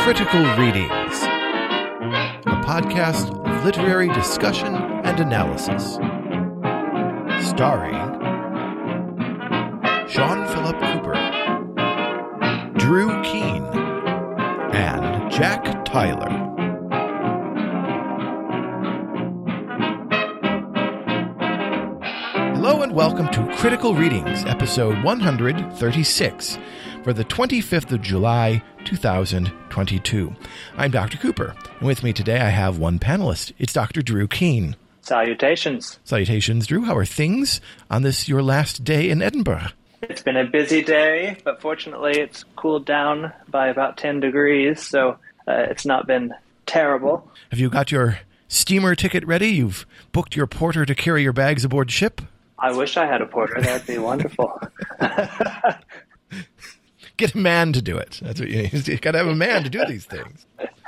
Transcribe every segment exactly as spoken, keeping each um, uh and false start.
Critical Readings, a podcast of literary discussion and analysis. Starring Sean Philip Cooper, Drew Keene, and Jack Tyler. Hello and welcome to Critical Readings, episode one hundred thirty-six, for the twenty-fifth of July, two thousand twenty-two. I'm Doctor Cooper, and with me today I have one panelist. It's Doctor Drew Keene. Salutations. Salutations, Drew. How are things on this, your last day in Edinburgh? It's been a busy day, but fortunately it's cooled down by about ten degrees, so uh, it's not been terrible. Have you got your steamer ticket ready? You've booked your porter to carry your bags aboard ship? I wish I had a porter. That'd be wonderful. Get a man to do it. That's what you need. You've got to have a man to do these things.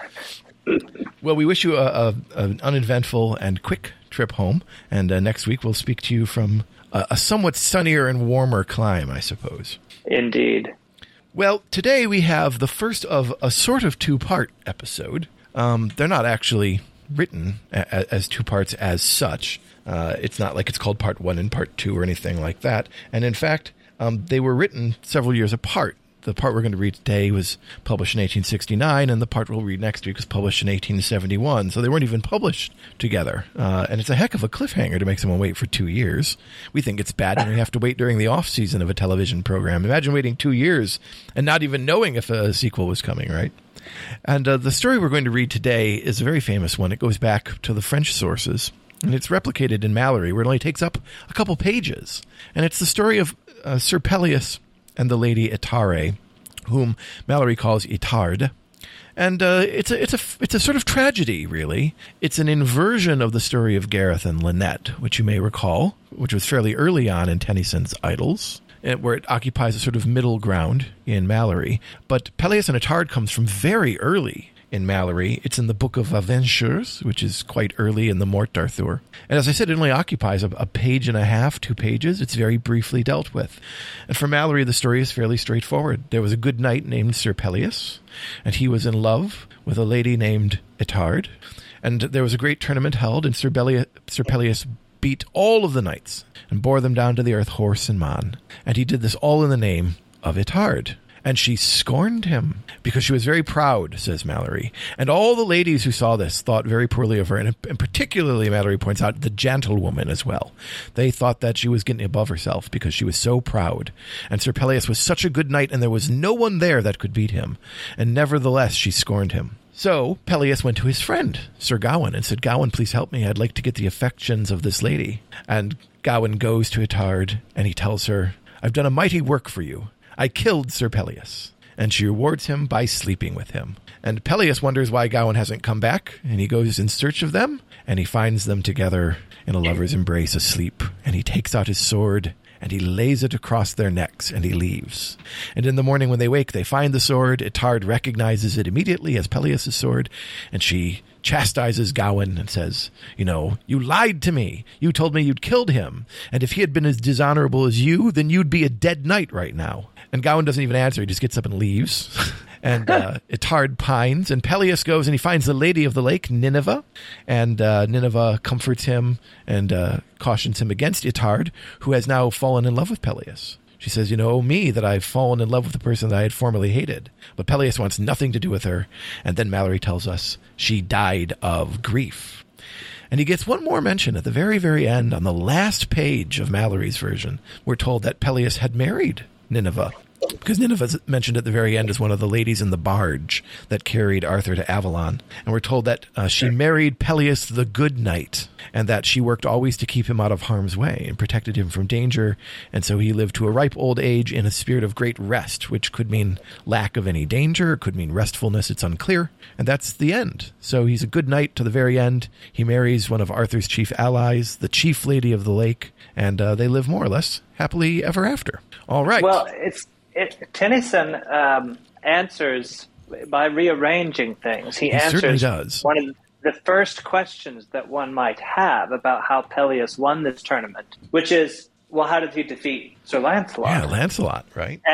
Well, we wish you a, a, an uneventful and quick trip home. And uh, next week we'll speak to you from a, a somewhat sunnier and warmer clime, I suppose. Indeed. Well, today we have the first of a sort of two-part episode. Um, they're not actually written a, as two parts as such. Uh, it's not like it's called part one and part two or anything like that. And in fact, um, they were written several years apart. The part we're going to read today was published in eighteen sixty-nine, and the part we'll read next week was published in eighteen seventy-one. So they weren't even published together. Uh, and it's a heck of a cliffhanger to make someone wait for two years. We think it's bad when we have to wait during the off-season of a television program. Imagine waiting two years and not even knowing if a sequel was coming, right? And uh, the story we're going to read today is a very famous one. It goes back to the French sources, and it's replicated in Malory, where it only takes up a couple pages. And it's the story of uh, Sir Pelleas and the lady Ettarre, whom Malory calls Etarde. And uh, it's a it's a it's a sort of tragedy, really. It's an inversion of the story of Gareth and Lynette, which you may recall, which was fairly early on in Tennyson's Idylls, where it occupies a sort of middle ground in Malory. But Pelleas and Etarde comes from very early in Malory. It's in the Book of Adventures, which is quite early in the Morte d'Arthur. And as I said, it only occupies a, a page and a half, two pages. It's very briefly dealt with. And for Malory, the story is fairly straightforward. There was a good knight named Sir Pelleas, and he was in love with a lady named Etarde. And there was a great tournament held, and Sir, Belia, Sir Pelleas beat all of the knights and bore them down to the earth, horse and man. And he did this all in the name of Etarde. And she scorned him because she was very proud, says Malory. And all the ladies who saw this thought very poorly of her, and, and particularly, Malory points out, the gentlewoman as well. They thought that she was getting above herself because she was so proud. And Sir Pelleas was such a good knight, and there was no one there that could beat him. And nevertheless, she scorned him. So Pelleas went to his friend, Sir Gawain, and said, Gawain, please help me. I'd like to get the affections of this lady. And Gawain goes to Etarde, and he tells her, I've done a mighty work for you. I killed Sir Pelleas, and she rewards him by sleeping with him. And Pelleas wonders why Gawain hasn't come back, and he goes in search of them, and he finds them together in a lover's embrace asleep, and he takes out his sword, and he lays it across their necks, and he leaves. And in the morning when they wake, they find the sword. Etarde recognizes it immediately as Pelleas' sword, and she chastises Gawain and says, you know, you lied to me. You told me you'd killed him. And if he had been as dishonorable as you, then you'd be a dead knight right now. And Gawain doesn't even answer. He just gets up and leaves. And uh, Etarde pines, and Pelleas goes and he finds the lady of the lake, Nineveh. And uh, Nineveh comforts him and uh, cautions him against Etarde, who has now fallen in love with Pelleas. She says, you know, me, that I've fallen in love with the person that I had formerly hated. But Pelleas wants nothing to do with her. And then Malory tells us she died of grief. And he gets one more mention at the very, very end. On the last page of Malory's version, we're told that Pelleas had married Nineveh, because Nineveh is mentioned at the very end as one of the ladies in the barge that carried Arthur to Avalon. And we're told that uh, she married Pelleas the good knight, and that she worked always to keep him out of harm's way and protected him from danger. And so he lived to a ripe old age in a spirit of great rest, which could mean lack of any danger, could mean restfulness. It's unclear. And that's the end. So he's a good knight to the very end. He marries one of Arthur's chief allies, the chief lady of the lake, and uh, they live more or less happily ever after. All right. Well, it's it, Tennyson um, answers by rearranging things. He, he answers certainly does. One of the first questions that one might have about how Pelleas won this tournament, which is, well, how did he defeat Sir Lancelot? Yeah, Lancelot, right? And,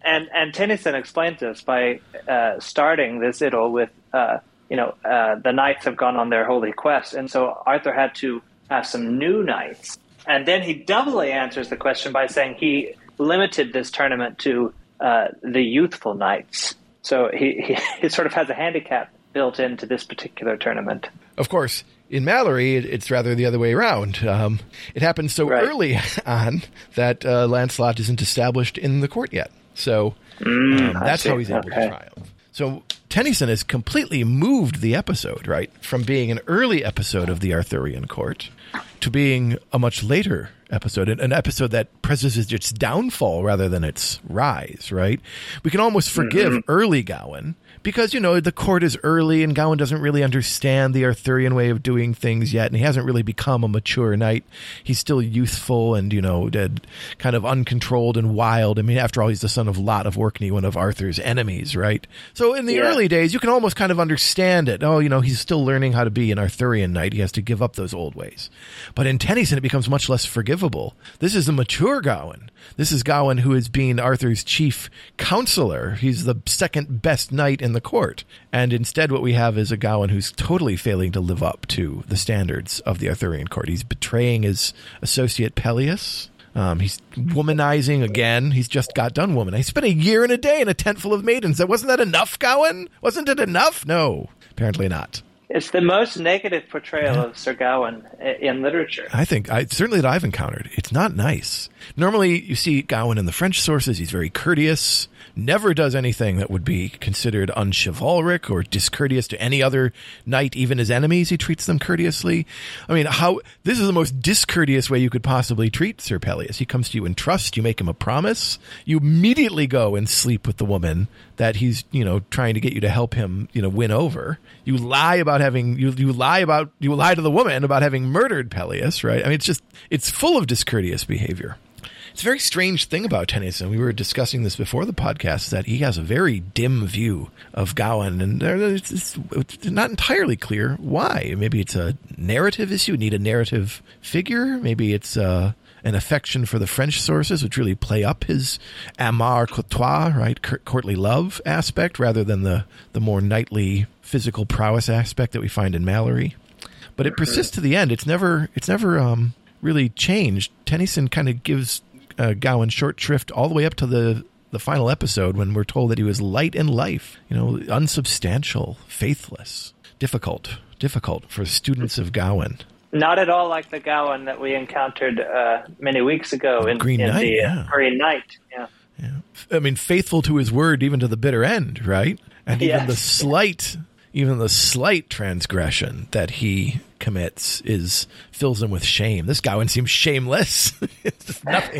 and and Tennyson explains this by uh, starting this idyll with, uh, you know, uh, the knights have gone on their holy quest, and so Arthur had to have some new knights. And then he doubly answers the question by saying he limited this tournament to uh, the youthful knights. So he, he, he sort of has a handicap built into this particular tournament. Of course, in Mallory, it, it's rather the other way around. Um, it happens so right. early on that uh, Lancelot isn't established in the court yet. So mm, um, that's how he's able okay. to triumph. So Tennyson has completely moved the episode, right, from being an early episode of the Arthurian court to being a much later episode, an episode that presses its downfall rather than its rise, right? We can almost forgive mm-hmm. early Gawain because, you know, the court is early and Gawain doesn't really understand the Arthurian way of doing things yet, and he hasn't really become a mature knight. He's still youthful and, you know, dead, kind of uncontrolled and wild. I mean, after all, he's the son of Lot of Orkney, one of Arthur's enemies, right? So in the yeah. early days, you can almost kind of understand it. Oh, you know, he's still learning how to be an Arthurian knight. He has to give up those old ways. But in Tennyson, it becomes much less forgivable. This is the mature Gawain. This is Gawain who is being Arthur's chief counselor. He's the second best knight in the court. And instead what we have is a Gawain who's totally failing to live up to the standards of the Arthurian court. He's betraying his associate Peleus. Um, he's womanizing again. He's just got done woman. He spent a year and a day in a tent full of maidens. Wasn't that enough, Gawain? Wasn't it enough? No, apparently not. It's the most negative portrayal yeah. of Sir Gawain in literature. I think, I, certainly that I've encountered. It's not nice. Normally, you see Gawain in the French sources. He's very courteous, never does anything that would be considered unchivalric or discourteous to any other knight, even his enemies. He treats them courteously. I mean, how this is the most discourteous way you could possibly treat Sir Peleus. He comes to you in trust. You make him a promise. You immediately go and sleep with the woman that he's, you know, trying to get you to help him, you know, win over. You lie about having, you, you lie about, you lie to the woman about having murdered Peleus, right? I mean, it's just, it's full of discourteous behavior. It's a very strange thing about Tennyson. We were discussing this before the podcast, that he has a very dim view of Gawain, and it's, it's, it's not entirely clear why. Maybe it's a narrative issue. We need a narrative figure. Maybe it's uh, an affection for the French sources, which really play up his amour courtois, right, courtly love aspect, rather than the, the more knightly physical prowess aspect that we find in Mallory. But it persists to the end. It's never, it's never um, really changed. Tennyson kind of gives Uh, Gawain short shrift all the way up to the, the final episode, when we're told that he was light in life, you know, unsubstantial, faithless, difficult, difficult for students of Gawain. Not at all like the Gawain that we encountered uh, many weeks ago in, Green in Knight, the uh, yeah. Green Knight. Yeah. yeah. I mean, faithful to his word even to the bitter end, right? And even yes. the slight, even the slight transgression that he commits is fills him with shame. This Gawain seems shameless. It's just nothing.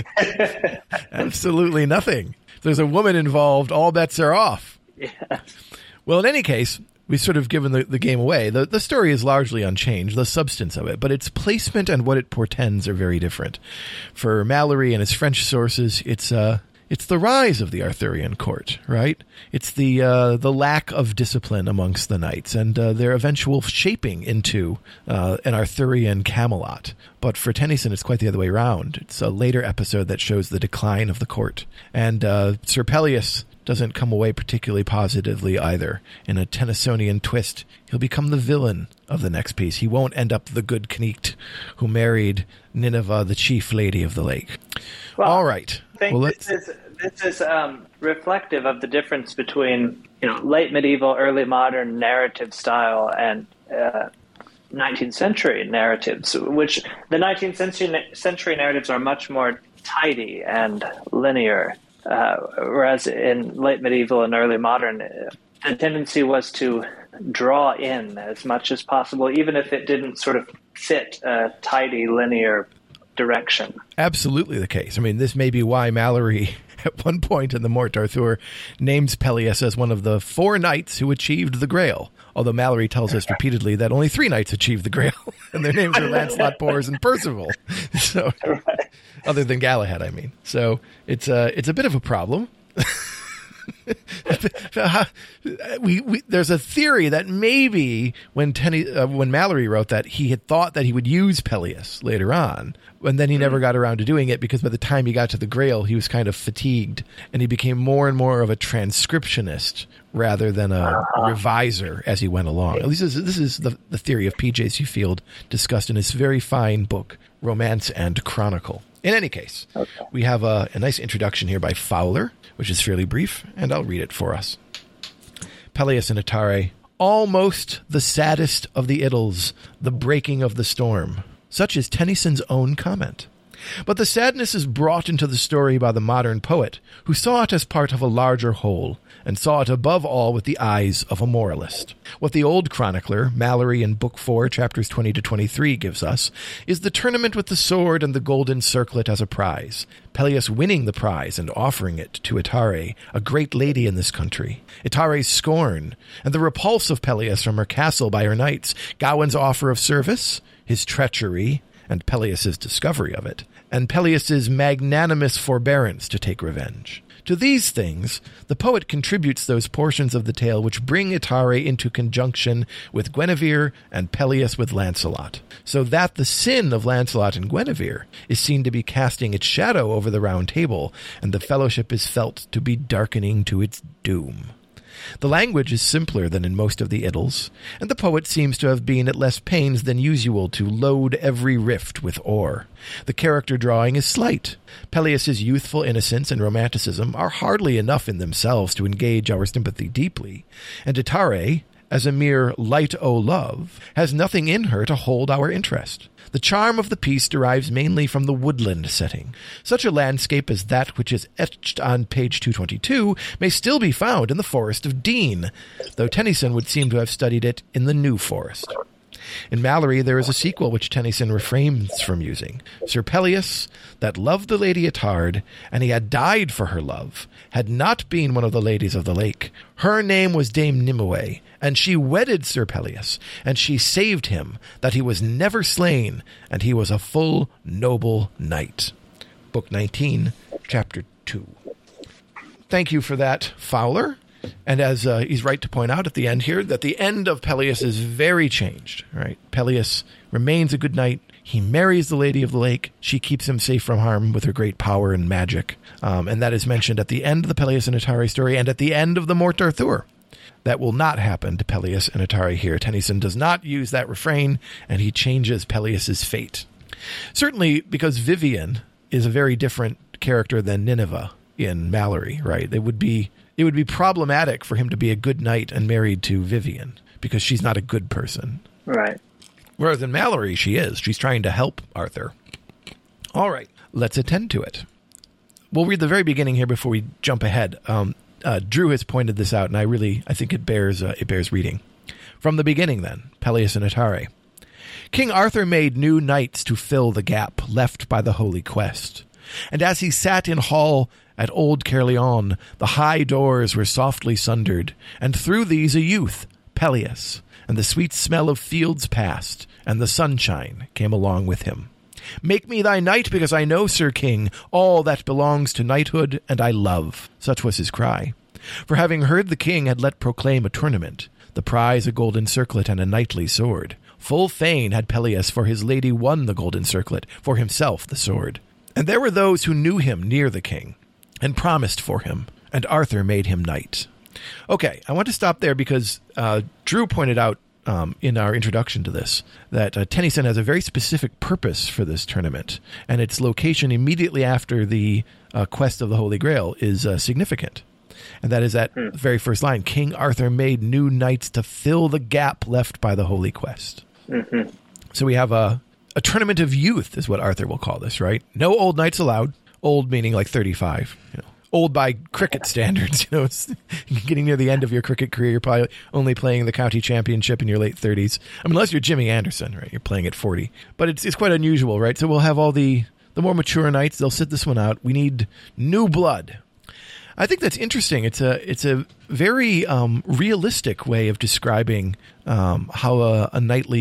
Absolutely nothing. If there's a woman involved, all bets are off. Yeah. Well, in any case, we've sort of given the, the game away. The, the story is largely unchanged, the substance of it, but its placement and what it portends are very different. For Mallory and his French sources, it's uh, it's the rise of the Arthurian court, right? It's the uh, the lack of discipline amongst the knights and uh, their eventual shaping into uh, an Arthurian Camelot. But for Tennyson, it's quite the other way around. It's a later episode that shows the decline of the court. And uh, Sir Peleus doesn't come away particularly positively either. In a Tennysonian twist, he'll become the villain of the next piece. He won't end up the good Cnicht who married Nineveh, the chief lady of the lake. Well, all right. I think well, this is, this is um, reflective of the difference between, you know, late medieval, early modern narrative style and uh, nineteenth century narratives, which the nineteenth century, century narratives are much more tidy and linear. Uh, whereas in late medieval and early modern, uh, the tendency was to draw in as much as possible, even if it didn't sort of fit a tidy, linear direction. Absolutely the case. I mean, this may be why Mallory, at one point in the Morte d'Arthur, names Peleus as one of the four knights who achieved the Grail. Although Mallory tells us repeatedly that only three knights achieved the Grail, and their names are Lancelot, Bors, and Percival. So, other than Galahad, I mean. So it's a it's a bit of a problem. we, we there's a theory that maybe when Tenny, uh, when Mallory wrote that, he had thought that he would use Peleus later on, and then he mm-hmm. never got around to doing it because by the time he got to the Grail, he was kind of fatigued, and he became more and more of a transcriptionist rather than a uh-huh. reviser as he went along. At least this is, this is the, the theory of P J Field discussed in his very fine book, Romance and Chronicle. In any case, okay. we have a, a nice introduction here by Fowler, which is fairly brief, and I'll read it for us. Peleus and Atare, almost the saddest of the Idylls, the breaking of the storm. Such is Tennyson's own comment. But the sadness is brought into the story by the modern poet, who saw it as part of a larger whole, and saw it above all with the eyes of a moralist. What the old chronicler, Mallory in Book four, chapters twenty to twenty-three, gives us is the tournament with the sword and the golden circlet as a prize, Peleus winning the prize and offering it to Atare, a great lady in this country, Atare's scorn, and the repulse of Peleus from her castle by her knights, Gawain's offer of service, his treachery, and Peleus's discovery of it, and Peleus's magnanimous forbearance to take revenge. To these things, the poet contributes those portions of the tale which bring Atare into conjunction with Guinevere and Peleus with Lancelot, so that the sin of Lancelot and Guinevere is seen to be casting its shadow over the Round Table, and the fellowship is felt to be darkening to its doom. The language is simpler than in most of the Idylls, and the poet seems to have been at less pains than usual to load every rift with ore. The character drawing is slight. Peleus's youthful innocence and romanticism are hardly enough in themselves to engage our sympathy deeply, and Atare, as a mere light-o'-love, has nothing in her to hold our interest. The charm of the piece derives mainly from the woodland setting. Such a landscape as that which is etched on page two twenty-two may still be found in the Forest of Dean, though Tennyson would seem to have studied it in the New Forest. In Mallory, there is a sequel which Tennyson refrains from using. Sir Peleus, that loved the Lady Ettarde, and he had died for her love, had not been one of the ladies of the lake. Her name was Dame Nimue, and she wedded Sir Peleus, and she saved him, that he was never slain, and he was a full noble knight. Book nineteen, Chapter two. Thank you for that, Fowler. And as uh, he's right to point out at the end here, that the end of Peleus is very changed. Right? Peleus remains a good knight. He marries the Lady of the Lake. She keeps him safe from harm with her great power and magic. Um, and that is mentioned at the end of the Peleus and Atare story and at the end of the Morte d'Arthur. That will not happen to Peleus and Atare here. Tennyson does not use that refrain, and he changes Peleus's fate. Certainly because Vivian is a very different character than Nineveh in Mallory, right? It would be it would be problematic for him to be a good knight and married to Vivian because she's not a good person. Right. Whereas in Mallory, she is. She's trying to help Arthur. All right, let's attend to it. We'll read the very beginning here before we jump ahead. Um, uh, Drew has pointed this out, and I really I think it bears uh, it bears reading. From the beginning, then, Peleus and Atare. King Arthur made new knights to fill the gap left by the holy quest. And as he sat in hall at old Caerleon, the high doors were softly sundered, and through these a youth, Peleus, and the sweet smell of fields passed, and the sunshine came along with him. Make me thy knight, because I know, Sir King, all that belongs to knighthood, and I love. Such was his cry. For having heard the king had let proclaim a tournament, the prize a golden circlet and a knightly sword, full fain had Peleus for his lady won the golden circlet, for himself the sword. And there were those who knew him near the king, and promised for him, and Arthur made him knight. Okay, I want to stop there because uh, Drew pointed out um, in our introduction to this that uh, Tennyson has a very specific purpose for this tournament, and its location immediately after the uh, quest of the Holy Grail is uh, significant. And that is that hmm. very first line, King Arthur made new knights to fill the gap left by the Holy Quest. Mm-hmm. So we have a, a tournament of youth is what Arthur will call this, right? No old knights allowed. Old meaning like thirty-five, you know, old by cricket standards. You know, it's getting near the end of your cricket career. You're probably only playing the county championship in your late thirties. I mean, unless you're Jimmy Anderson, right? You're playing at forty. But it's it's quite unusual, right? So we'll have all the, the more mature knights. They'll sit this one out. We need new blood. I think that's interesting. It's a it's a very um, realistic way of describing um, how a, a knightly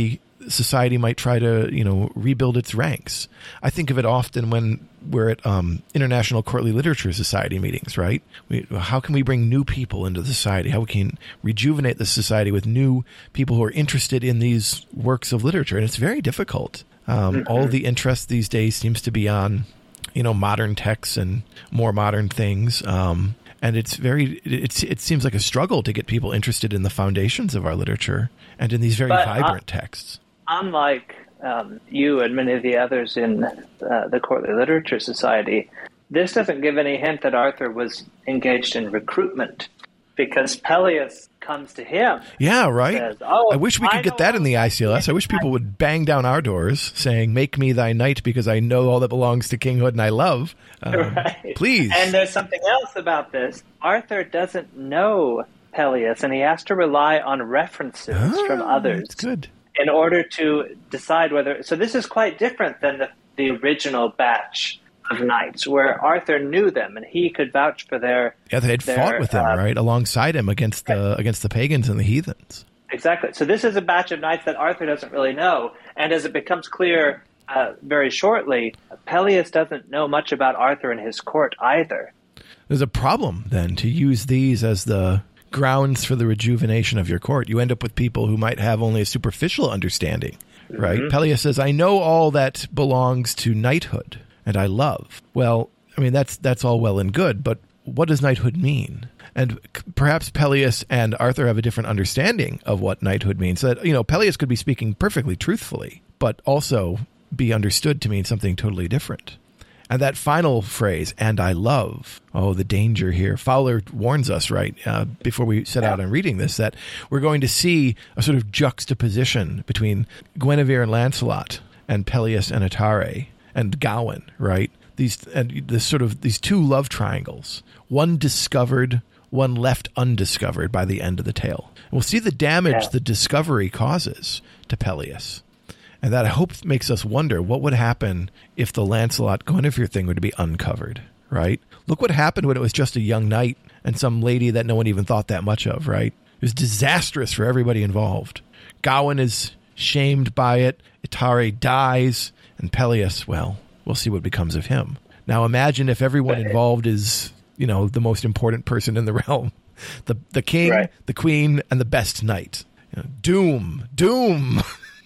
society might try to, you know, rebuild its ranks. I think of it often when we're at um, International Courtly Literature Society meetings, right? We, how can we bring new people into the society? How we can rejuvenate the society with new people who are interested in these works of literature? And it's very difficult. Um, mm-hmm. All the interest these days seems to be on, you know, modern texts and more modern things. Um, and it's very, it's, it seems like a struggle to get people interested in the foundations of our literature and in these very but, vibrant uh, texts. Unlike um, you and many of the others in uh, the Courtly Literature Society, this doesn't give any hint that Arthur was engaged in recruitment, because Peleus comes to him. Yeah, right. Says, oh, I wish we could I get that in the I C L S. I wish people would bang down our doors saying, "Make me thy knight, because I know all that belongs to kinghood and I love." Um, right. Please. And there's something else about this. Arthur doesn't know Peleus, and he has to rely on references ah, from others. That's good. In order to decide whether... So this is quite different than the, the original batch of knights, where Arthur knew them and he could vouch for their... Yeah, they had their, fought with him, uh, right, alongside him against the right. against the pagans and the heathens. Exactly. So this is a batch of knights that Arthur doesn't really know, and as it becomes clear uh, very shortly, Peleus doesn't know much about Arthur and his court either. There's a problem, then, to use these as the grounds for the rejuvenation of your court. You end up with people who might have only a superficial understanding, right? Mm-hmm. Peleus says, I know all that belongs to knighthood, and I love. Well, I mean, that's that's all well and good, but what does knighthood mean? And perhaps Peleus and Arthur have a different understanding of what knighthood means. So that, you know, Peleus could be speaking perfectly truthfully, but also be understood to mean something totally different. And that final phrase, and I love, oh, the danger here. Fowler warns us, right, uh, before we set out on reading this, that we're going to see a sort of juxtaposition between Guinevere and Lancelot and Peleus and Atare and Gawain, right? These and this sort of these two love triangles, one discovered, one left undiscovered by the end of the tale. We'll see the damage yeah. the discovery causes to Peleus. And that, I hope, makes us wonder what would happen if the Lancelot-Guinevere thing were to be uncovered, right? Look what happened when it was just a young knight and some lady that no one even thought that much of, right? It was disastrous for everybody involved. Gawain is shamed by it. Atare dies. And Peleus, well, we'll see what becomes of him. Now imagine if everyone involved is, you know, the most important person in the realm. The the king, right. the queen, and the best knight. You know, doom, doom.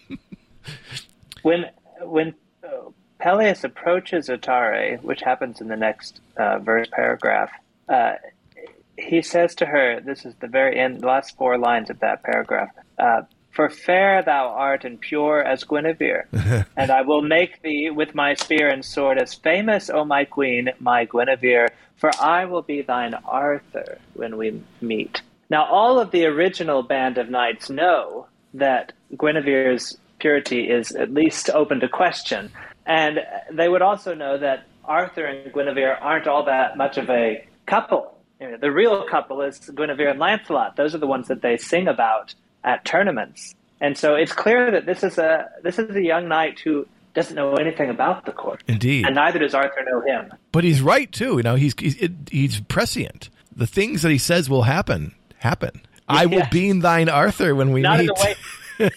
When when uh, Peleus approaches Atare, which happens in the next uh, verse paragraph, uh, he says to her, this is the very end, the last four lines of that paragraph, uh, for fair thou art and pure as Guinevere, and I will make thee with my spear and sword as famous, O my queen, my Guinevere, for I will be thine Arthur when we meet. Now all of the original band of knights know that Guinevere's purity is at least open to question. And they would also know that Arthur and Guinevere aren't all that much of a couple. You know, the real couple is Guinevere and Lancelot. Those are the ones that they sing about at tournaments. And so it's clear that this is a this is a young knight who doesn't know anything about the court. Indeed. And neither does Arthur know him. But he's right, too. You know, he's he's, he's prescient. The things that he says will happen, happen. I will Yes. be thine Arthur when we Not in meet. the way...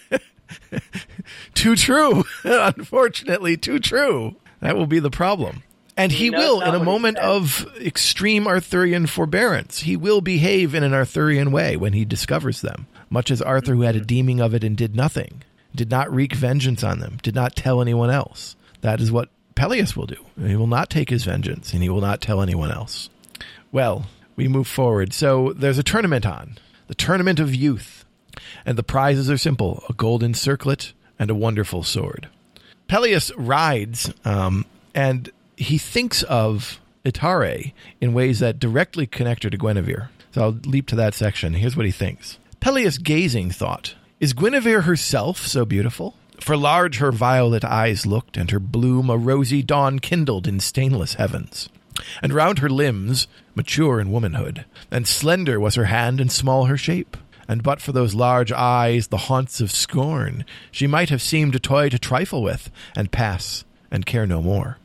Too true. Unfortunately, too true. That will be the problem. And he, He knows will, not in a what he moment says. of extreme Arthurian forbearance, he will behave in an Arthurian way when he discovers them, much as Arthur, who had a deeming of it and did nothing, did not wreak vengeance on them, did not tell anyone else. That is what Peleus will do. He will not take his vengeance, and he will not tell anyone else. Well, we move forward. So there's a tournament on, the Tournament of Youth, and the prizes are simple, a golden circlet and a wonderful sword. Peleus rides, um, and he thinks of Atare in ways that directly connect her to Guinevere. So I'll leap to that section. Here's what he thinks. Peleus, gazing, thought, is Guinevere herself so beautiful? For large her violet eyes looked, and her bloom a rosy dawn kindled in stainless heavens. And round her limbs, mature in womanhood, and slender was her hand and small her shape. And but for those large eyes, the haunts of scorn, she might have seemed a toy to trifle with, and pass, and care no more.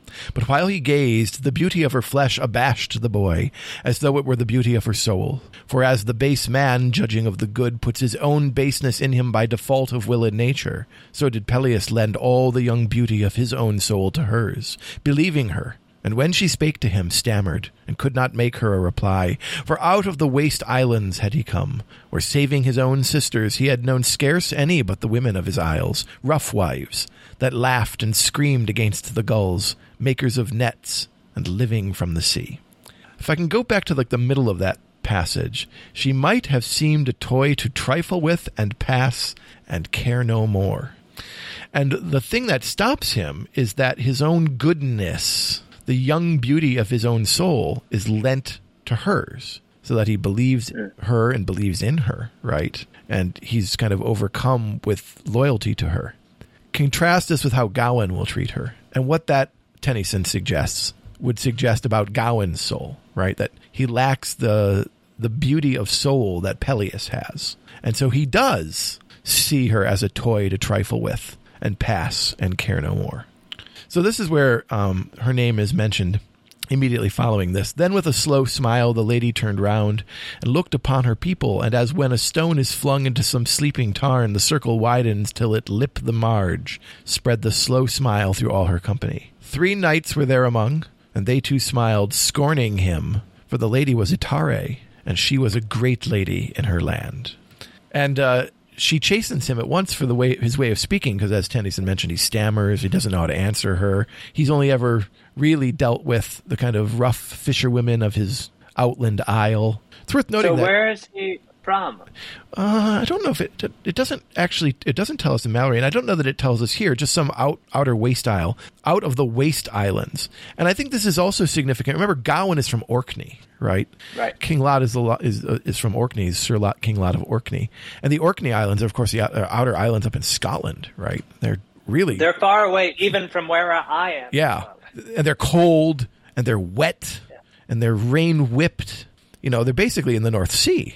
But while he gazed, the beauty of her flesh abashed the boy, as though it were the beauty of her soul. For as the base man, judging of the good, puts his own baseness in him by default of will and nature, so did Peleus lend all the young beauty of his own soul to hers, believing her. And when she spake to him, stammered, and could not make her a reply, for out of the waste islands had he come, where saving his own sisters he had known scarce any but the women of his isles, rough wives, that laughed and screamed against the gulls, makers of nets, and living from the sea. If I can go back to like the middle of that passage, she might have seemed a toy to trifle with and pass and care no more. And the thing that stops him is that his own goodness, the young beauty of his own soul, is lent to hers, so that he believes her and believes in her, right? And he's kind of overcome with loyalty to her. Contrast this with how Gawain will treat her, and what that Tennyson suggests would suggest about Gawain's soul, right? That he lacks the the beauty of soul that Peleus has. And so he does see her as a toy to trifle with and pass and care no more. So this is where um, her name is mentioned immediately following this. Then with a slow smile the lady turned round and looked upon her people, and as when a stone is flung into some sleeping tarn, the circle widens till it lip the marge, spread the slow smile through all her company. Three knights were there among, and they too smiled, scorning him, for the lady was Itare, and she was a great lady in her land. And uh she chastens him at once for the way his way of speaking, because as Tennyson mentioned, he stammers, he doesn't know how to answer her. He's only ever really dealt with the kind of rough fisherwomen of his outland isle. It's worth noting so that. So where is he from? Uh, I don't know if it it doesn't actually it doesn't tell us in Mallory, and I don't know that it tells us here. Just some out outer waste isle, out of the waste islands, and I think this is also significant. Remember, Gawain is from Orkney, right? Right. King Lot is the is uh, is from Orkney. He's Sir Lot, King Lot of Orkney, and the Orkney Islands are, of course, the out, uh, outer islands up in Scotland, right? They're really they're far away, even from where I am. Yeah, and they're cold and they're wet yeah. and they're rain whipped. You know, they're basically in the North Sea.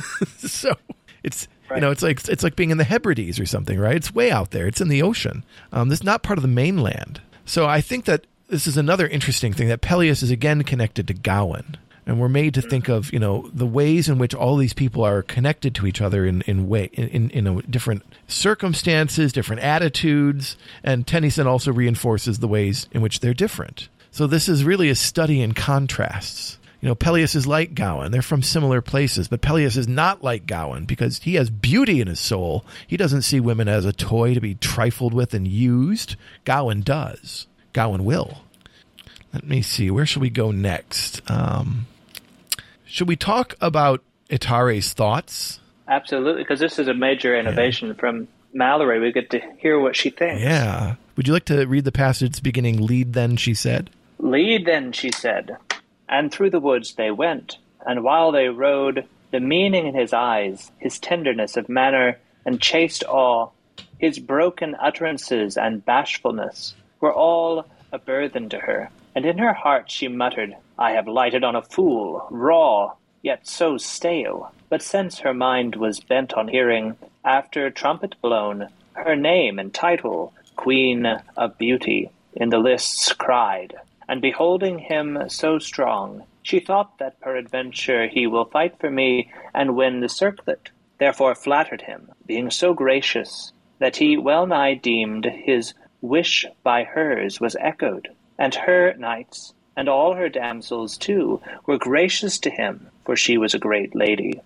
So it's, right. you know, it's like it's like being in the Hebrides or something, right? It's way out there. It's in the ocean. Um, this is not part of the mainland. So I think that this is another interesting thing, that Peleus is again connected to Gawain. And we're made to think of, you know, the ways in which all these people are connected to each other in in way in, in, in a different circumstances, different attitudes. And Tennyson also reinforces the ways in which they're different. So this is really a study in contrasts. You know, Peleus is like Gawain. They're from similar places, but Peleus is not like Gawain because he has beauty in his soul. He doesn't see women as a toy to be trifled with and used. Gawain does. Gawain will. Let me see. Where should we go next? Um, should we talk about Itare's thoughts? Absolutely, because this is a major innovation yeah. from Mallory. We get to hear what she thinks. Yeah. Would you like to read the passage beginning, "Lead then," she said? "Lead then," she said. And through the woods they went, and while they rode, the meaning in his eyes, his tenderness of manner and chaste awe, his broken utterances and bashfulness, were all a burthen to her. And in her heart she muttered, I have lighted on a fool, raw, yet so stale. But since her mind was bent on hearing, after trumpet blown, her name and title, Queen of Beauty, in the lists cried, and beholding him so strong, she thought that peradventure he will fight for me and win the circlet. Therefore flattered him, being so gracious, that he well nigh deemed his wish by hers was echoed. And her knights, and all her damsels too, were gracious to him, for she was a great lady.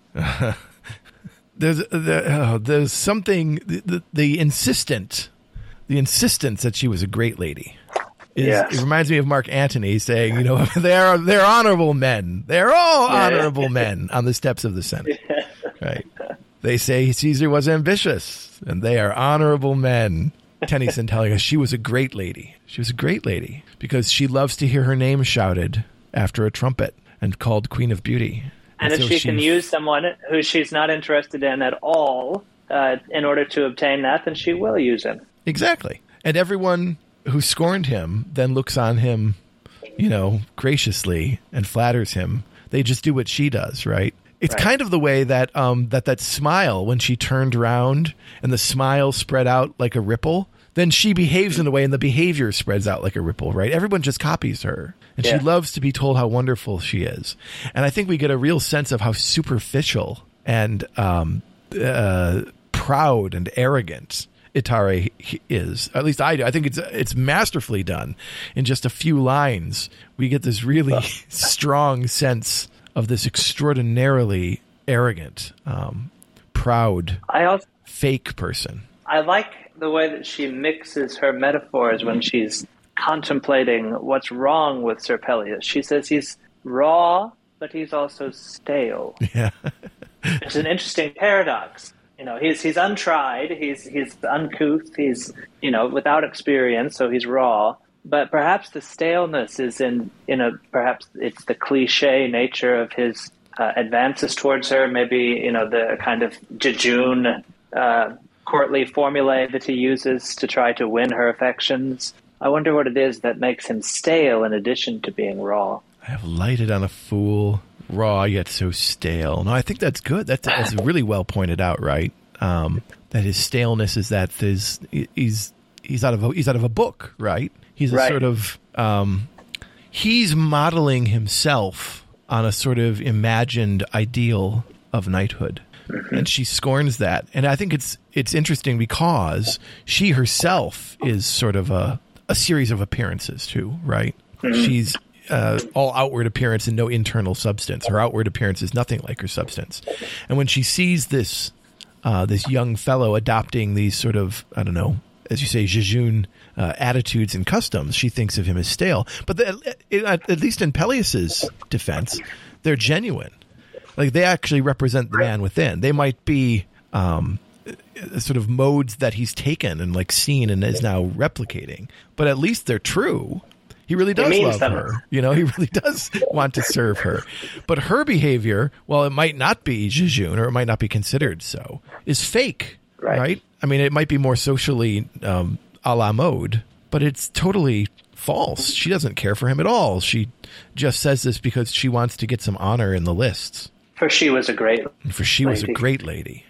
there's there, oh, there's something the, the, the insistent, the insistence that she was a great lady. Is, yes. It reminds me of Mark Antony saying, you know, they're they're honorable men. They're all honorable men on the steps of the Senate. Yeah. Right. They say Caesar was ambitious, and they are honorable men. Tennyson telling us she was a great lady. She was a great lady because she loves to hear her name shouted after a trumpet and called Queen of Beauty. And, and if so she, she can use someone who she's not interested in at all uh, in order to obtain that, then she will use him. Exactly. And everyone who scorned him then looks on him, you know, graciously and flatters him. They just do what she does, right? It's right. kind of the way that um, that that smile when she turned around and the smile spread out like a ripple. then she behaves in a way, and the behavior spreads out like a ripple, right? Everyone just copies her, and yeah. she loves to be told how wonderful she is. And I think we get a real sense of how superficial and um, uh, proud and arrogant Itaare is. At least I do. I think it's it's masterfully done. In just a few lines, we get this really oh. strong sense of this extraordinarily arrogant, um, proud, I also, fake person. I like the way that she mixes her metaphors when she's contemplating what's wrong with Sir Peleus. She says he's raw, but he's also stale. Yeah. It's an interesting paradox. You know, he's he's untried, he's he's uncouth, he's, you know, without experience, so he's raw. But perhaps the staleness is in, you know, perhaps it's the cliche nature of his uh, advances towards her, maybe, you know, the kind of jejune uh courtly formulae that he uses to try to win her affections. I wonder what it is that makes him stale in addition to being raw. I have lighted on a fool, raw yet so stale. No, I think that's good. That's, that's really well pointed out, right? Um, that his staleness is that his, he's he's out of a, he's out of a book, right? He's a right. sort of um, he's modeling himself on a sort of imagined ideal of knighthood. Mm-hmm. And she scorns that. And I think it's it's interesting because she herself is sort of a, a series of appearances too, right? Mm-hmm. She's uh, all outward appearance and no internal substance. Her outward appearance is nothing like her substance. And when she sees this uh, this young fellow adopting these sort of, I don't know, as you say, jejune uh, attitudes and customs, she thinks of him as stale. But the, at, at least in Peleus's defense, they're genuine. Like, they actually represent the man within. They might be um, sort of modes that he's taken and like seen and is now replicating, but at least they're true. He really does love them. her. You know, he really does want to serve her. But her behavior, while it might not be jejune or it might not be considered so, is fake, right? right? I mean, it might be more socially um, a la mode, but it's totally false. She doesn't care for him at all. She just says this because she wants to get some honor in the lists. For she was a great For she lady. was a great lady.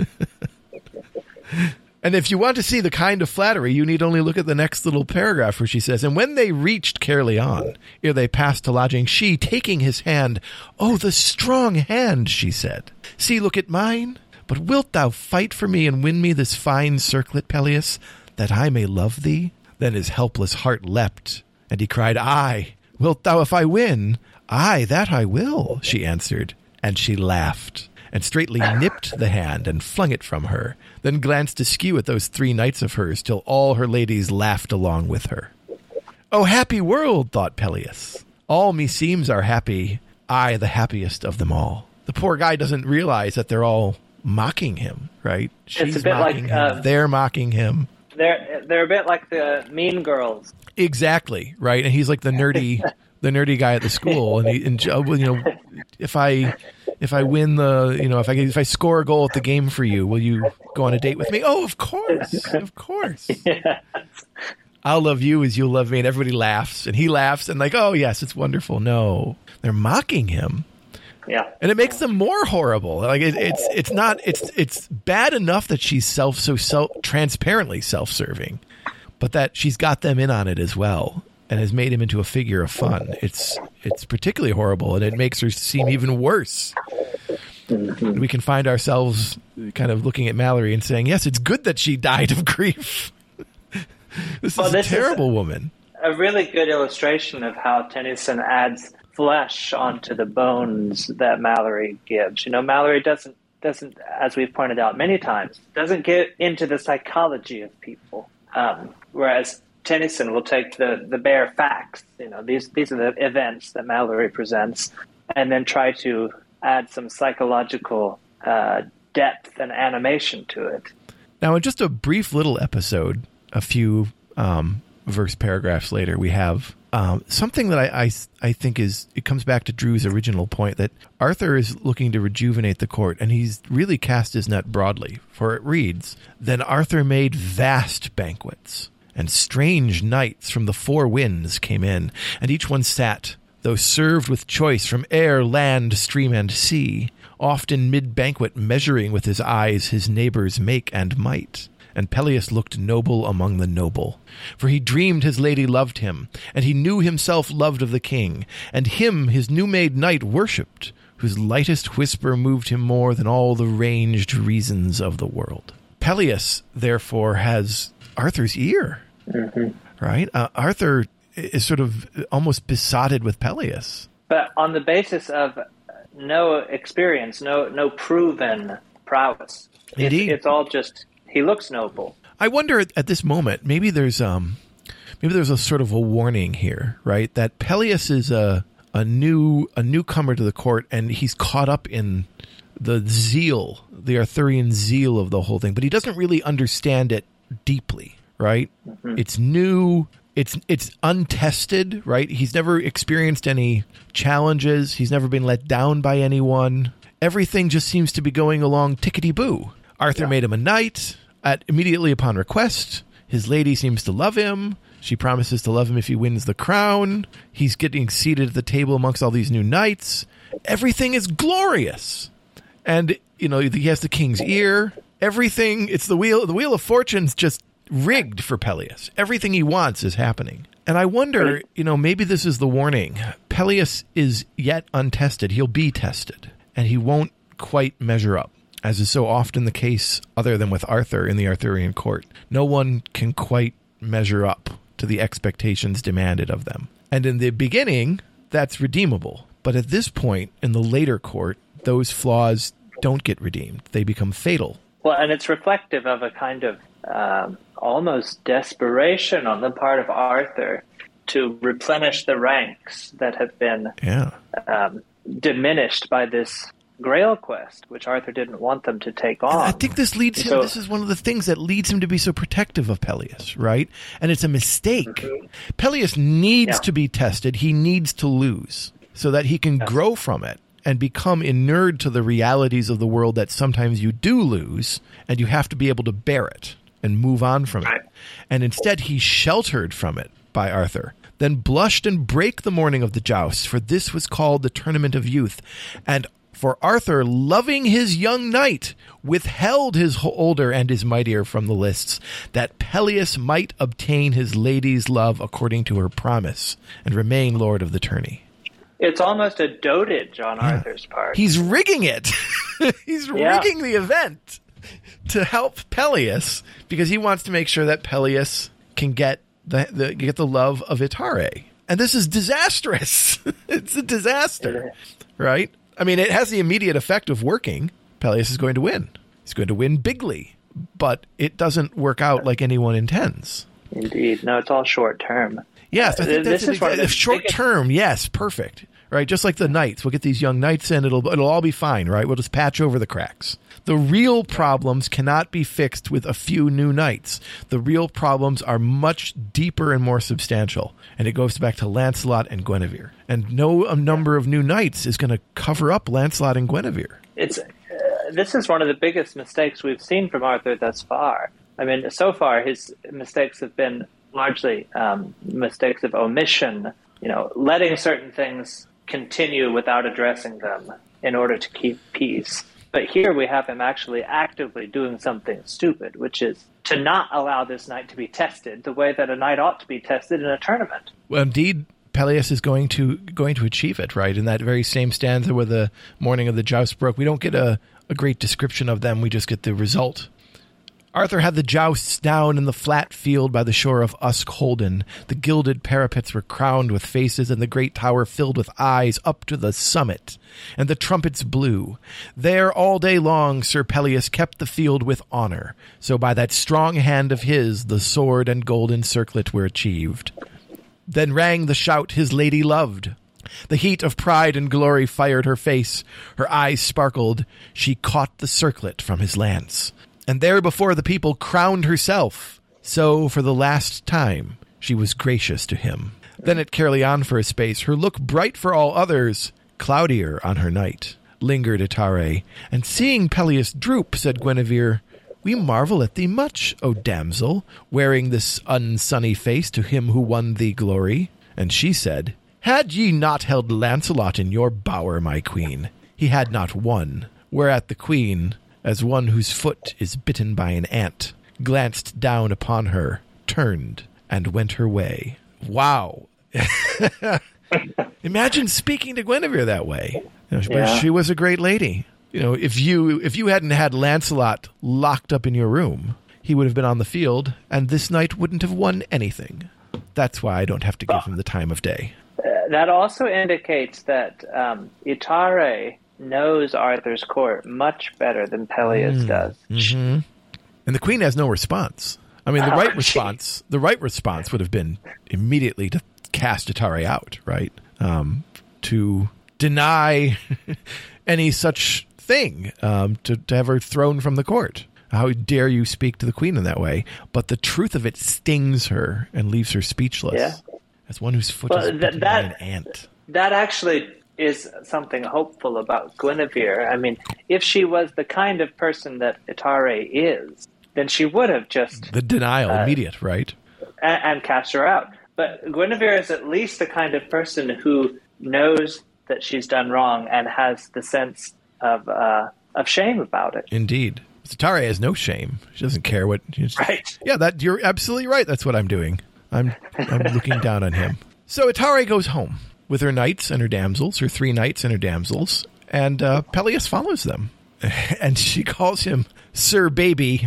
And if you want to see the kind of flattery, you need only look at the next little paragraph where she says, and when they reached Caerleon, ere they passed to lodging, she, taking his hand, oh, the strong hand, she said, see, look at mine. But wilt thou fight for me and win me this fine circlet, Peleus, that I may love thee? Then his helpless heart leapt, and he cried, aye, wilt thou if I win? Aye, that I will, she answered. And she laughed, and straightly nipped the hand and flung it from her, then glanced askew at those three knights of hers, till all her ladies laughed along with her. Oh, happy world, thought Peleus. All meseems are happy, I the happiest of them all. The poor guy doesn't realize that they're all mocking him, right? She's it's a bit mocking like, him. Uh, they're mocking him. They're they're a bit like the Mean Girls. Exactly, right? And he's like the nerdy... the nerdy guy at the school, and, he, and you know, if I if I win the, you know, if I if I score a goal at the game for you, will you go on a date with me? Oh, of course, of course. Yes. I'll love you as you'll love me, and everybody laughs, and he laughs, and like, oh yes, it's wonderful. No, they're mocking him. Yeah, and it makes them more horrible. Like it, it's it's not it's it's bad enough that she's self so self transparently self-serving, but that she's got them in on it as well. And has made him into a figure of fun. It's it's particularly horrible, and it makes her seem even worse. Mm-hmm. We can find ourselves kind of looking at Mallory and saying, yes, it's good that she died of grief. This well, is this a terrible is a, woman. A really good illustration of how Tennyson adds flesh onto the bones that Mallory gives. You know, Mallory doesn't, doesn't, as we've pointed out many times, doesn't get into the psychology of people, um, whereas Tennyson will take the, the bare facts, you know, these these are the events that Mallory presents, and then try to add some psychological uh, depth and animation to it. Now, in just a brief little episode, a few um, verse paragraphs later, we have um, something that I, I, I think is, it comes back to Drew's original point, that Arthur is looking to rejuvenate the court, and he's really cast his net broadly, for it reads, then Arthur made vast banquets, and strange knights from the four winds came in, and each one sat, though served with choice from air, land, stream, and sea, oft in mid-banquet measuring with his eyes his neighbour's make and might, and Peleus looked noble among the noble. For he dreamed his lady loved him, and he knew himself loved of the king, and him his new-made knight worshipped, whose lightest whisper moved him more than all the ranged reasons of the world. Peleus, therefore, has Arthur's ear, mm-hmm. right? Uh, Arthur is sort of almost besotted with Peleus. But on the basis of no experience, no no proven prowess. Indeed. It's, it's all just, he looks noble. I wonder at this moment, maybe there's um, maybe there's a sort of a warning here, right? That Peleus is a a new a newcomer to the court, and he's caught up in the zeal, the Arthurian zeal of the whole thing, but he doesn't really understand it deeply, right? Mm-hmm. It's new. It's it's untested, right? He's never experienced any challenges. He's never been let down by anyone. Everything just seems to be going along tickety-boo. Arthur yeah. made him a knight at immediately upon request. His lady seems to love him. She promises to love him if he wins the crown. He's getting seated at the table amongst all these new knights. Everything is glorious. And, you know, he has the king's ear. Everything, it's the wheel, the wheel of fortune's just rigged for Peleus. Everything he wants is happening. And I wonder, you know, maybe this is the warning. Peleus is yet untested. He'll be tested, and he won't quite measure up, as is so often the case other than with Arthur in the Arthurian court. No one can quite measure up to the expectations demanded of them. And in the beginning, that's redeemable. But at this point, in the later court, those flaws don't get redeemed. They become fatal. Well, and it's reflective of a kind of um, almost desperation on the part of Arthur to replenish the ranks that have been yeah. um, diminished by this Grail quest, which Arthur didn't want them to take on. And I think this leads him, so, this is one of the things that leads him to be so protective of Peleus, right? And it's a mistake. Mm-hmm. Peleus needs yeah. to be tested. He needs to lose so that he can yes. grow from it and become inured to the realities of the world that sometimes you do lose, and you have to be able to bear it and move on from right. it. And instead, he's sheltered from it by Arthur. Then blushed and brake the morning of the jousts, for this was called the tournament of youth. And for Arthur, loving his young knight, withheld his older and his mightier from the lists, that Peleus might obtain his lady's love according to her promise, and remain lord of the tourney. It's almost a dotage on yeah. Arthur's part. He's rigging it. He's yeah. rigging the event to help Peleus, because he wants to make sure that Peleus can get the, the get the love of Itare. And this is disastrous. It's a disaster, right? I mean, it has the immediate effect of working. Peleus is going to win. He's going to win bigly, but it doesn't work out like anyone intends. Indeed. No, it's all short term. Yes, I think this that's is one of the short biggest... term. Yes, perfect. Right, just like the knights. We'll get these young knights in. It'll it'll all be fine, right? We'll just patch over the cracks. The real problems cannot be fixed with a few new knights. The real problems are much deeper and more substantial. And it goes back to Lancelot and Guinevere. And no a number of new knights is going to cover up Lancelot and Guinevere. It's uh, this is one of the biggest mistakes we've seen from Arthur thus far. I mean, so far his mistakes have been largely um, mistakes of omission. You know, letting certain things continue without addressing them in order to keep peace. But here we have him actually actively doing something stupid, which is to not allow this knight to be tested the way that a knight ought to be tested in a tournament. Well, indeed, Peleus is going to going to achieve it, right? In that very same stanza where the morning of the joust broke, we don't get a, a great description of them, we just get the result. Arthur had the jousts down in the flat field by the shore of Usk Holden. The gilded parapets were crowned with faces, and the great tower filled with eyes up to the summit. And the trumpets blew. There all day long Sir Peleus kept the field with honor. So by that strong hand of his, the sword and golden circlet were achieved. Then rang the shout his lady loved. The heat of pride and glory fired her face. Her eyes sparkled. She caught the circlet from his lance. And there before the people crowned herself. So, for the last time, she was gracious to him. Then at Caerleon for a space, her look bright for all others, cloudier on her knight, lingered Itare. And seeing Peleus droop, said Guinevere, we marvel at thee much, O damsel, wearing this unsunny face to him who won thee glory. And she said, had ye not held Lancelot in your bower, my queen, he had not won. Whereat the queen, as one whose foot is bitten by an ant, glanced down upon her, turned, and went her way. Wow. Imagine speaking to Guinevere that way. You know, Yeah. She was a great lady. You know, if you if you hadn't had Lancelot locked up in your room, he would have been on the field, and this knight wouldn't have won anything. That's why I don't have to give him the time of day. Uh, that also indicates that um, Itare knows Arthur's court much better than Peleus does. Mm-hmm. And the queen has no response. I mean, the Oh, right gee. response, the right response would have been immediately to cast Itare out, right? Um, to deny any such thing, um, to, to have her thrown from the court. How dare you speak to the queen in that way? But the truth of it stings her and leaves her speechless. Yeah. As one whose foot Well, is th- bitten by an that- ant. That actually is something hopeful about Guinevere. I mean, if she was the kind of person that Itare is, then she would have just The denial, Uh, immediate, right? and, and cast her out. But Guinevere is at least the kind of person who knows that she's done wrong and has the sense of uh, of shame about it. Indeed. Itare has no shame. She doesn't care what. She's, Right. Yeah, that you're absolutely right. That's what I'm doing. I'm I'm looking down on him. So Itare goes home with her knights and her damsels, her three knights and her damsels, and uh, Peleus follows them, and she calls him Sir Baby,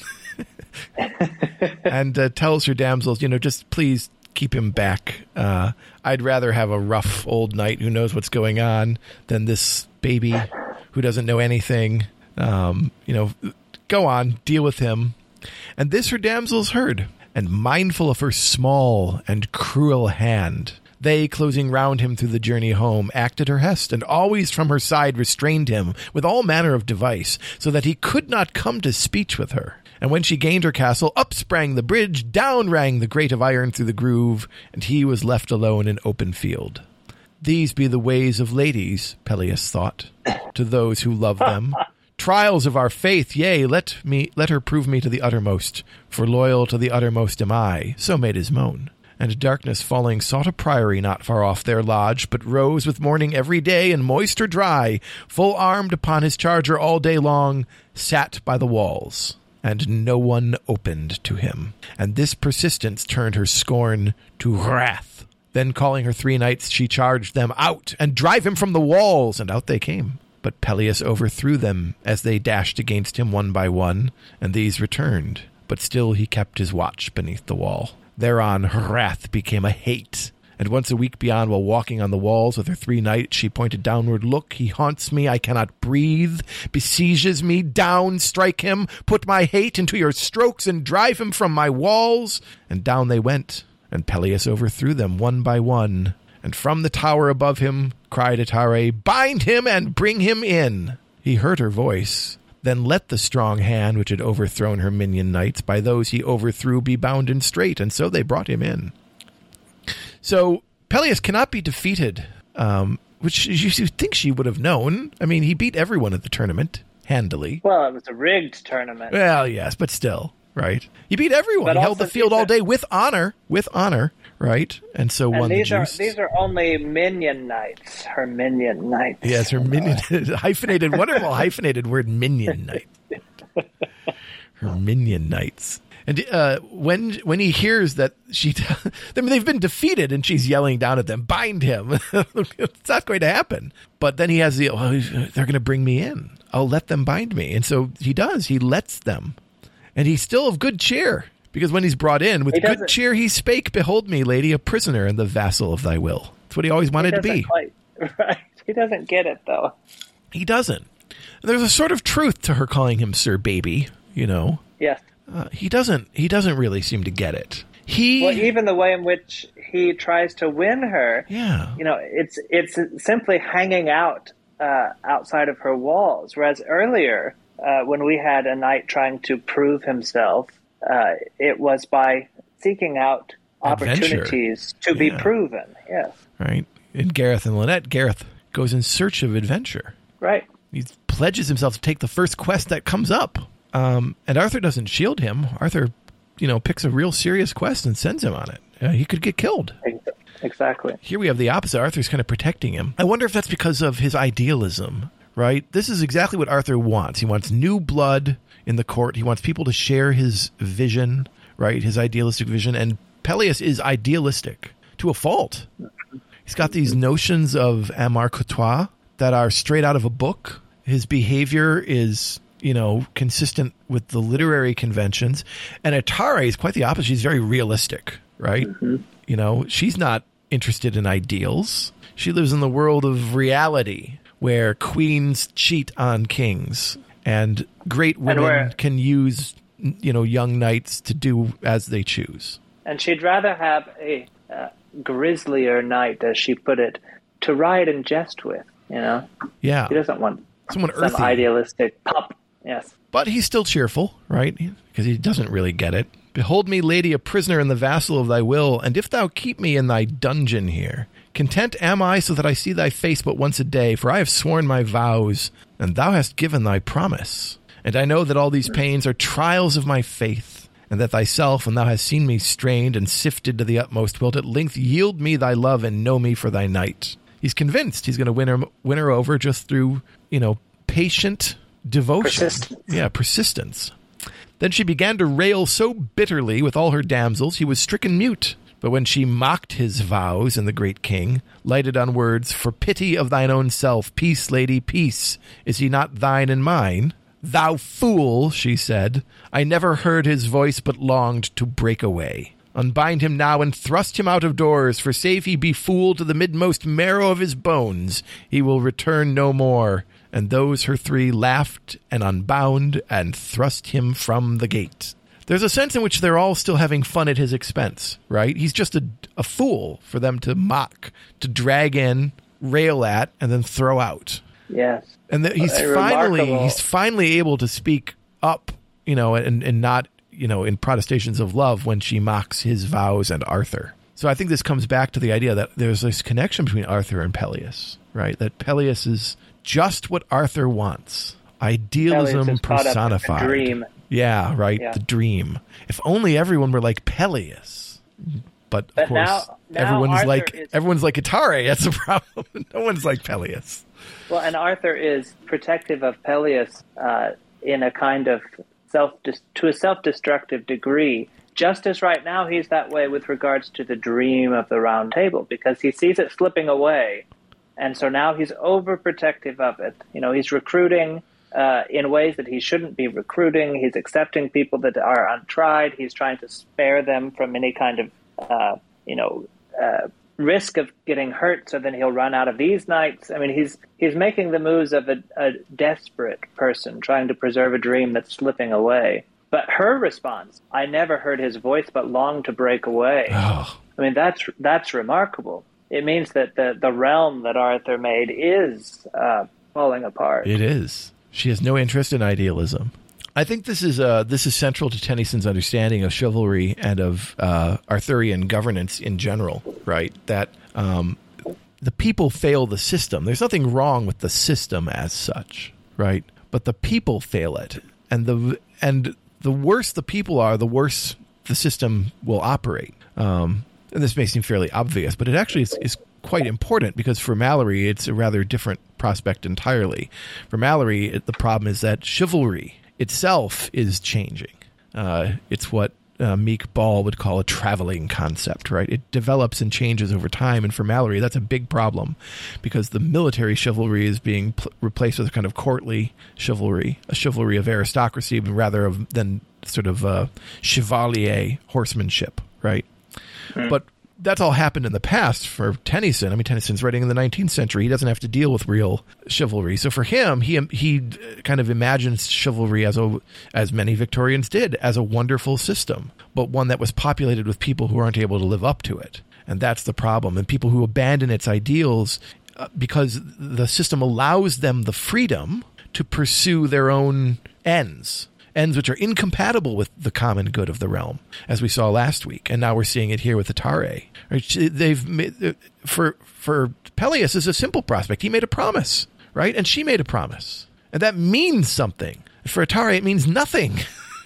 and uh, tells her damsels, you know, just please keep him back. Uh, I'd rather have a rough old knight who knows what's going on than this baby who doesn't know anything. Um, you know, go on, deal with him. And this her damsels heard, and mindful of her small and cruel hand, they, closing round him through the journey home, acted her hest, and always from her side restrained him with all manner of device, so that he could not come to speech with her. And when she gained her castle, up sprang the bridge, down rang the grate of iron through the groove, and he was left alone in open field. These be the ways of ladies, Peleus thought, to those who love them. Trials of our faith, yea, let me let her prove me to the uttermost, for loyal to the uttermost am I. So made his moan. And darkness falling sought a priory not far off their lodge, but rose with morning every day, and moist or dry, full armed upon his charger all day long, sat by the walls, and no one opened to him. And this persistence turned her scorn to wrath. Then calling her three knights, she charged them out, and drive him from the walls, and out they came. But Peleus overthrew them as they dashed against him one by one, and these returned. But still he kept his watch beneath the wall. Thereon her wrath became a hate. And once a week beyond, while walking on the walls with her three knights, she pointed downward. Look, he haunts me, I cannot breathe, besieges me, down, strike him, put my hate into your strokes, and drive him from my walls. And down they went, and Peleus overthrew them one by one. And from the tower above him cried Itare, bind him and bring him in. He heard her voice. Then let the strong hand which had overthrown her minion knights by those he overthrew be bound and straight. And so they brought him in. So Peleus cannot be defeated, um, which you think she would have known. I mean, he beat everyone at the tournament handily. Well, it was a rigged tournament. Well, yes, but still, right? He beat everyone. But he held also the field these all are- day with honor, with honor, right? And so And won the these are juice. these are only minion knights. Her minion knights. Yes, her minion hyphenated, wonderful hyphenated word, minion knight. Her minion knights. And uh, when when he hears that she, I mean, they've been defeated, and she's yelling down at them, "Bind him!" It's not going to happen. But then he has the, oh, they're going to bring me in. I'll let them bind me, and so he does. He lets them, and he's still of good cheer, because when he's brought in, with He good doesn't- cheer he spake, "Behold me, lady, a prisoner and the vassal of thy will." That's what he always He wanted to doesn't be. quite, right. He doesn't get it though. He doesn't. There's a sort of truth to her calling him Sir Baby, you know. Yes. Uh, he doesn't he doesn't really seem to get it. He Well, even the way in which he tries to win her, Yeah. you know, it's it's simply hanging out uh, outside of her walls. Whereas earlier, uh, when we had a knight trying to prove himself, uh, it was by seeking out Adventure. opportunities to be Yeah. proven. Yes, Right? In Gareth and Lynette, Gareth goes in search of adventure. right. He pledges himself to take the first quest that comes up. Um, and Arthur doesn't shield him. Arthur, you know, picks a real serious quest and sends him on it. Uh, he could get killed. Ex- Exactly. Here we have the opposite. Arthur's kind of protecting him. I wonder if that's because of his idealism, right? This is exactly what Arthur wants. He wants new blood in the court. He wants people to share his vision, right? His idealistic vision. And Pelias is idealistic to a fault. He's got these notions of Aimar Courtois that are straight out of a book. His behavior is, you know, consistent with the literary conventions. And Atare is quite the opposite. She's very realistic, right? Mm-hmm. You know, she's not interested in ideals. She lives in the world of reality where queens cheat on kings and great women and can use, you know, young knights to do as they choose. And she'd rather have a uh, grislier knight, as she put it, to ride and jest with, you know? Yeah. She doesn't want someone some earthy. Idealistic pup. Yes. But he's still cheerful, right? Because he doesn't really get it. Behold me, lady, a prisoner and the vassal of thy will, and if thou keep me in thy dungeon here, content am I so that I see thy face but once a day, for I have sworn my vows, and thou hast given thy promise. And I know that all these pains are trials of my faith, and that thyself, when thou hast seen me strained and sifted to the utmost, wilt at length yield me thy love and know me for thy knight. He's convinced he's going to win her, win her over just through, you know, patient devotion. Persistence. Yeah, persistence. Then she began to rail so bitterly with all her damsels, he was stricken mute. But when she mocked his vows and the great king, lighted on words, for pity of thine own self, peace, lady, peace, is he not thine and mine? Thou fool, she said, I never heard his voice but longed to break away. Unbind him now and thrust him out of doors, for save he be fool to the midmost marrow of his bones, he will return no more. And those her three laughed and unbound and thrust him from the gate. There's a sense in which they're all still having fun at his expense, right? He's just a, a fool for them to mock, to drag in, rail at, and then throw out. Yes. And the, he's uh, finally remarkable. he's finally able to speak up, you know, and, and not, you know, in protestations of love when she mocks his vows and Arthur. So I think this comes back to the idea that there's this connection between Arthur and Pelias, right? That Pelias is just what Arthur wants. Idealism personified. The dream. Yeah, right. Yeah. The dream. If only everyone were like Pelias. But of but course, now, now everyone's Arthur like is, everyone's like Atare. That's a problem. No one's like Pelias. Well, and Arthur is protective of Pelias uh, in a kind of self to a self-destructive degree. Just as right now he's that way with regards to the dream of the Round Table, because he sees it slipping away. And so now he's overprotective of it. You know, he's recruiting uh, in ways that he shouldn't be recruiting. He's accepting people that are untried. He's trying to spare them from any kind of, uh, you know, uh, risk of getting hurt. So then he'll run out of these knights. I mean, he's he's making the moves of a, a desperate person trying to preserve a dream that's slipping away. But her response, I never heard his voice but longed to break away. Oh. I mean, that's that's remarkable. It means that the, the realm that Arthur made is uh, falling apart. It is. She has no interest in idealism. I think this is uh, this is central to Tennyson's understanding of chivalry and of uh, Arthurian governance in general, right? That um, the people fail the system. There's nothing wrong with the system as such, right? But the people fail it. And the and the worse the people are, the worse the system will operate. Um And this may seem fairly obvious, but it actually is, is quite important because for Malory, it's a rather different prospect entirely. For Malory, it, the problem is that chivalry itself is changing. Uh, it's what uh, Meek Ball would call a traveling concept, right? It develops and changes over time. And for Malory, that's a big problem because the military chivalry is being pl- replaced with a kind of courtly chivalry, a chivalry of aristocracy rather of, than sort of uh, chevalier horsemanship, right? Mm. But that's all happened in the past for Tennyson. I mean, Tennyson's writing in the nineteenth century. He doesn't have to deal with real chivalry. So for him, he he kind of imagines chivalry as a as many Victorians did, as a wonderful system, but one that was populated with people who aren't able to live up to it. And that's the problem. And people who abandon its ideals uh, because the system allows them the freedom to pursue their own ends. Ends which are incompatible with the common good of the realm, as we saw last week, and now we're seeing it here with Atare. Right? They've made, for for Pelias is a simple prospect. He made a promise, right, and she made a promise, and that means something. For Atare, it means nothing,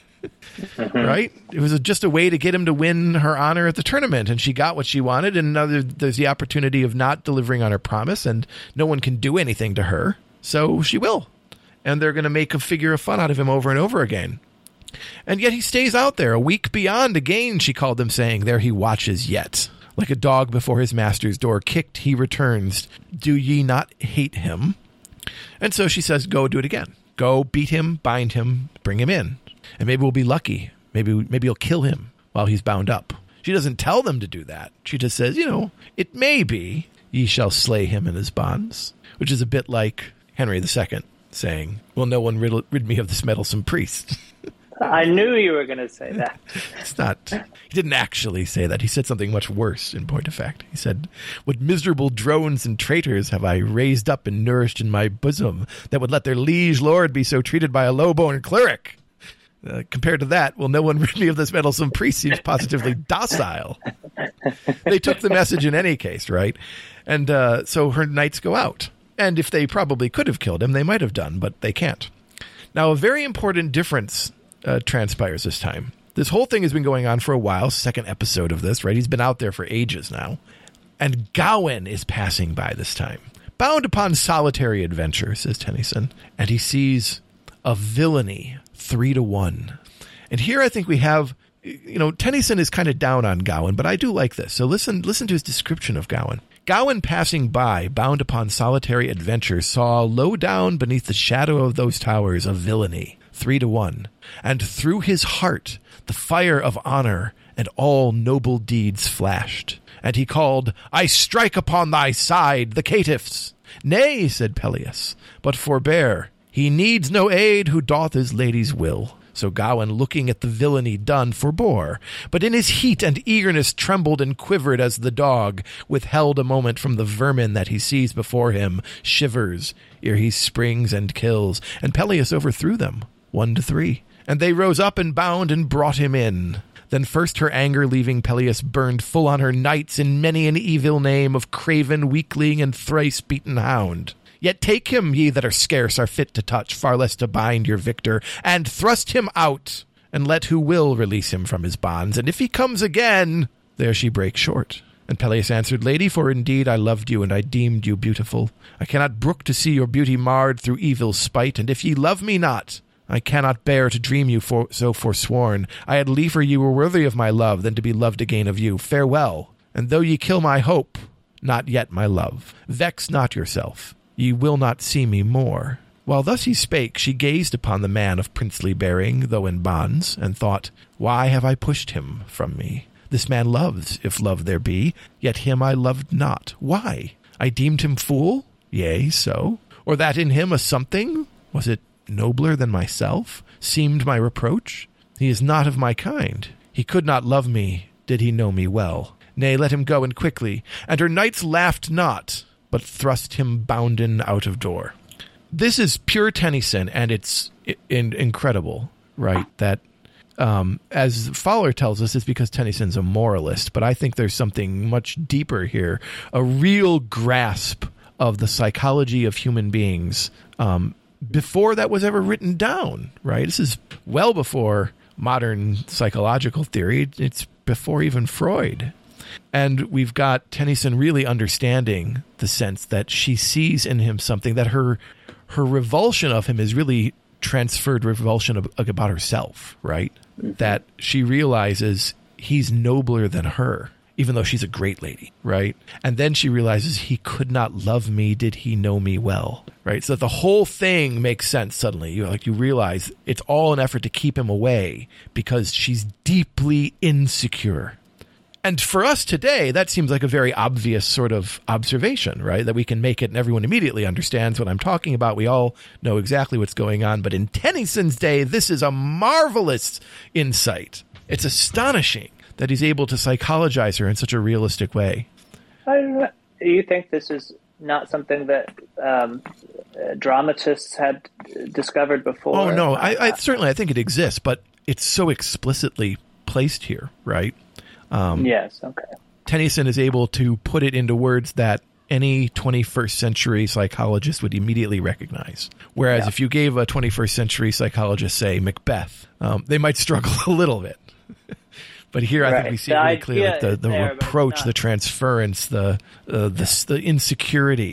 right? It was a, just a way to get him to win her honor at the tournament, and she got what she wanted. And now there's the opportunity of not delivering on her promise, and no one can do anything to her. So she will. And they're going to make a figure of fun out of him over and over again. And yet he stays out there, a week beyond again, she called them, saying, there he watches yet. Like a dog before his master's door, kicked he returns. Do ye not hate him? And so she says, go do it again. Go beat him, bind him, bring him in. And maybe we'll be lucky. Maybe maybe you'll kill him while he's bound up. She doesn't tell them to do that. She just says, you know, it may be ye shall slay him in his bonds, which is a bit like Henry the Second saying, will no one rid, rid me of this meddlesome priest? I knew you were going to say that. It's not. He didn't actually say that. He said something much worse, in point of fact. He said, what miserable drones and traitors have I raised up and nourished in my bosom that would let their liege lord be so treated by a low-born cleric? Uh, compared to that, will no one rid me of this meddlesome priest? Seems positively docile. They took the message in any case, right? And uh, so her knights go out. And if they probably could have killed him, they might have done, but they can't. Now, a very important difference Uh, transpires this time. This whole thing has been going on for a while. Second episode of this, right? He's been out there for ages now. And Gawain is passing by this time. Bound upon solitary adventure, says Tennyson. And he sees a villainy three to one. And here I think we have, you know, Tennyson is kind of down on Gawain, but I do like this. So listen, listen to his description of Gawain. Gawain passing by, bound upon solitary adventure, saw low down beneath the shadow of those towers a villainy. Three to one, and through his heart the fire of honor and all noble deeds flashed. And he called, I strike upon thy side the caitiffs. Nay, said Peleus, but forbear. He needs no aid who doth his lady's will. So Gawain, looking at the villainy done, forbore, but in his heat and eagerness trembled and quivered as the dog, withheld a moment from the vermin that he sees before him, shivers, ere he springs and kills. And Peleus overthrew them. One to three. And they rose up and bound and brought him in. Then first her anger leaving Peleus burned full on her knights in many an evil name of craven, weakling, and thrice beaten hound. Yet take him, ye that are scarce are fit to touch, far less to bind your victor, and thrust him out, and let who will release him from his bonds. And if he comes again, there she breaks short. And Peleus answered, Lady, for indeed I loved you, and I deemed you beautiful. I cannot brook to see your beauty marred through evil's spite, and if ye love me not, I cannot bear to dream you for, so forsworn. I had liefer ye were worthy of my love than to be loved again of you. Farewell. And though ye kill my hope, not yet my love. Vex not yourself. Ye will not see me more. While thus he spake, she gazed upon the man of princely bearing, though in bonds, and thought, why have I pushed him from me? This man loves, if love there be, yet him I loved not. Why? I deemed him fool? Yea, so. Or that in him a something? Was it nobler than myself? Seemed my reproach? He is not of my kind. He could not love me, did he know me well. Nay, let him go, and quickly. And her knights laughed not, but thrust him bounden out of door. This is pure Tennyson, and it's in- incredible, right? That, um, as Fowler tells us, it's because Tennyson's a moralist, but I think there's something much deeper here, a real grasp of the psychology of human beings, um, before that was ever written down, right? This is well before modern psychological theory. It's before even Freud. And we've got Tennyson really understanding the sense that she sees in him something that her her revulsion of him is really transferred revulsion of, about herself, right? Mm-hmm. That she realizes he's nobler than her, even though she's a great lady, right? And then she realizes he could not love me, did he know me well, right? So the whole thing makes sense suddenly. You like you realize it's all an effort to keep him away because she's deeply insecure. And for us today, that seems like a very obvious sort of observation, right? That we can make it and everyone immediately understands what I'm talking about. We all know exactly what's going on. But in Tennyson's day, this is a marvelous insight. It's astonishing that he's able to psychologize her in such a realistic way. I, you think this is not something that um, uh, dramatists had discovered before? Oh, no. I, I certainly, I think it exists, but it's so explicitly placed here, right? Um, yes, okay. Tennyson is able to put it into words that any twenty-first century psychologist would immediately recognize. Whereas yeah. if you gave a twenty-first century psychologist, say, Macbeth, um, they might struggle a little bit. But here I right. think we see the it really clearly, like the, the there, reproach, the transference, the uh, the, yeah. the insecurity.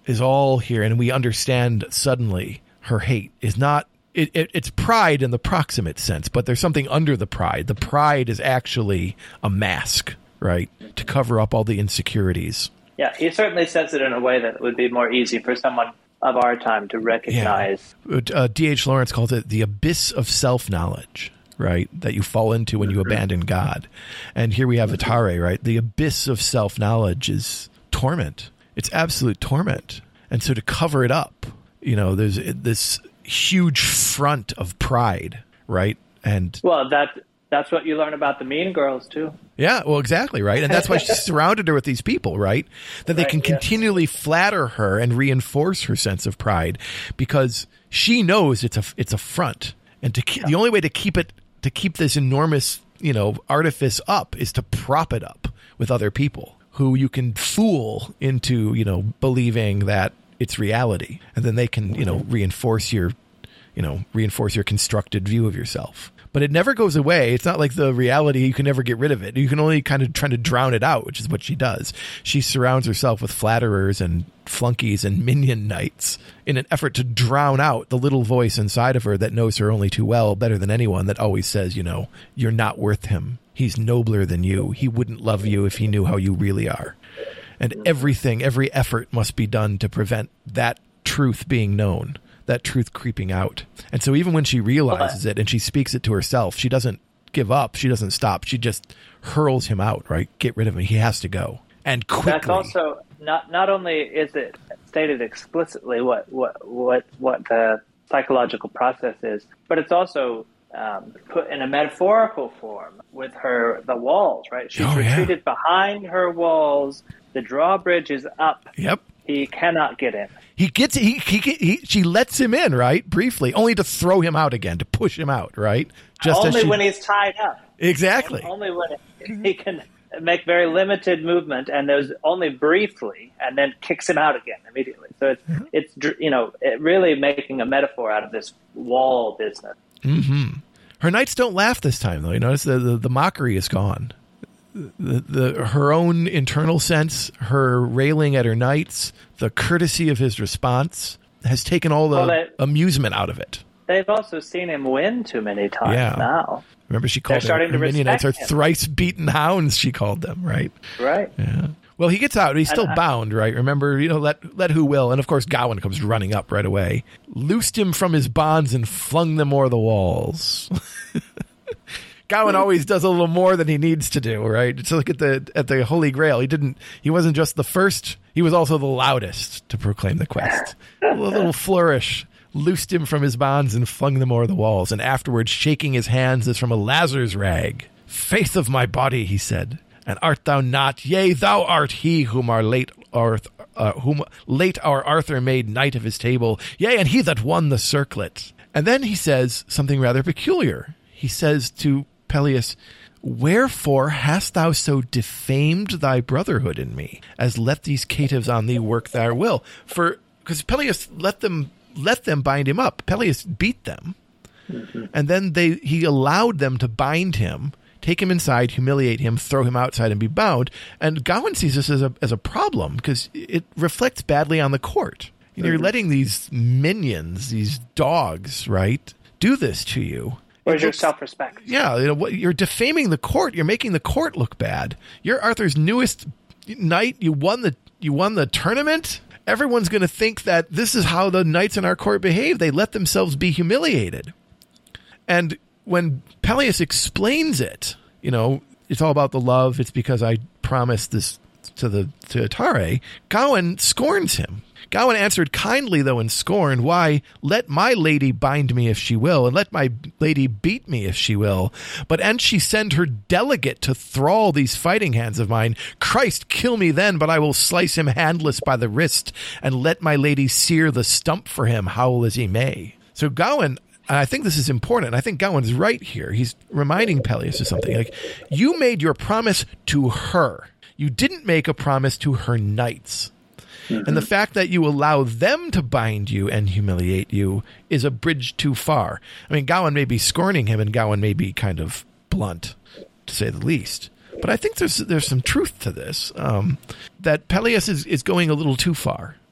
is all here, and we understand suddenly her hate is not, it, it, it's pride in the proximate sense, but there's something under the pride. The pride is actually a mask, right, to cover up all the insecurities. Yeah, he certainly says it in a way that would be more easy for someone of our time to recognize. Yeah. Uh, D H Lawrence calls it the abyss of self-knowledge, right, that you fall into when you abandon God. And here we have Atare, right? The abyss of self-knowledge is torment. It's absolute torment. And so to cover it up, you know, there's this huge front of pride, right? And well, that that's what you learn about the Mean Girls, too. Yeah, well, exactly, right? And that's why she surrounded her with these people, right? That they Right, can yeah. continually flatter her and reinforce her sense of pride because she knows it's a it's a front. And to keep, the only way to keep it to keep this enormous, you know, artifice up is to prop it up with other people who you can fool into, you know, believing that it's reality. And then they can, you know, reinforce your, you know, reinforce your constructed view of yourself. But it never goes away. It's not like the reality. You can never get rid of it. You can only kind of try to drown it out, which is what she does. She surrounds herself with flatterers and flunkies and minion knights in an effort to drown out the little voice inside of her that knows her only too well, better than anyone, that always says, you know, you're not worth him. He's nobler than you. He wouldn't love you if he knew how you really are. And everything, every effort must be done to prevent that truth being known, that truth creeping out. And so even when she realizes it and she speaks it to herself, she doesn't give up. She doesn't stop. She just hurls him out, right? Get rid of him. He has to go. And quickly. That's also not not only is it stated explicitly what what what, what the psychological process is, but it's also um, put in a metaphorical form with her the walls, right? She's Oh, yeah. retreated behind her walls. The drawbridge is up. Yep. He cannot get in. He gets he, he he she lets him in, right? Briefly, only to throw him out again, to push him out, right? Just Only as she, when he's tied up. exactly. Only when he can make very limited movement, and there's only briefly, and then kicks him out again immediately. So it's Mm-hmm. it's dr- you know it really making a metaphor out of this wall business. Mm-hmm. Her knights don't laugh this time, though. You notice the the, the mockery is gone. The, the her own internal sense, her railing at her knights, the courtesy of his response has taken all the Well, they- amusement out of it. They've also seen him win too many times Yeah. now. Remember, she called They're starting her, her to minionites are respect him. thrice beaten hounds. She called them, right? Right. Yeah. Well, he gets out. He's still And I- bound, right? Remember, you know, let let who will. And of course, Gawain comes running up right away, loosed him from his bonds, and flung them o'er the walls. Gawain always does a little more than he needs to do, right? Just look at the at the Holy Grail. He didn't. He wasn't just the first. He was also the loudest to proclaim the quest. A little flourish. Loosed him from his bonds and flung them o'er the walls, and afterwards, shaking his hands as from a lazar's rag. Faith of my body, he said, and art thou not? Yea, thou art he whom our late Arth, uh, whom late our Arthur made knight of his table. Yea, and he that won the circlet. And then he says something rather peculiar. He says to Peleus, wherefore hast thou so defamed thy brotherhood in me, as let these caitiffs on thee work their will? For because Peleus let them let them bind him up. Peleus beat them, mm-hmm. and then they he allowed them to bind him, take him inside, humiliate him, throw him outside, and be bound. And Gawain sees this as a as a problem because it reflects badly on the court. You know, mm-hmm. You're letting these minions, these dogs, right, do this to you. Where's your self-respect? Yeah, you know, what, you're defaming the court. You're making the court look bad. You're Arthur's newest knight. You won the you won the tournament. Everyone's going to think that this is how the knights in our court behave. They let themselves be humiliated. And when Peleus explains it, you know, it's all about the love. It's because I promised this to the to Atare. Gawain scorns him. Gawain answered kindly, though in scorn, why, let my lady bind me if she will, and let my lady beat me if she will. But an she send her delegate to thrall these fighting hands of mine, Christ kill me then, but I will slice him handless by the wrist, and let my lady sear the stump for him, howl as he may. So Gawain, and I think this is important, I think Gawain's right here. He's reminding Peleus of something. Like, you made your promise to her. You didn't make a promise to her knights. Mm-hmm. And the fact that you allow them to bind you and humiliate you is a bridge too far. I mean, Gawain may be scorning him, and Gawain may be kind of blunt, to say the least. But I think there's there's some truth to this, um, that Peleus is, is going a little too far.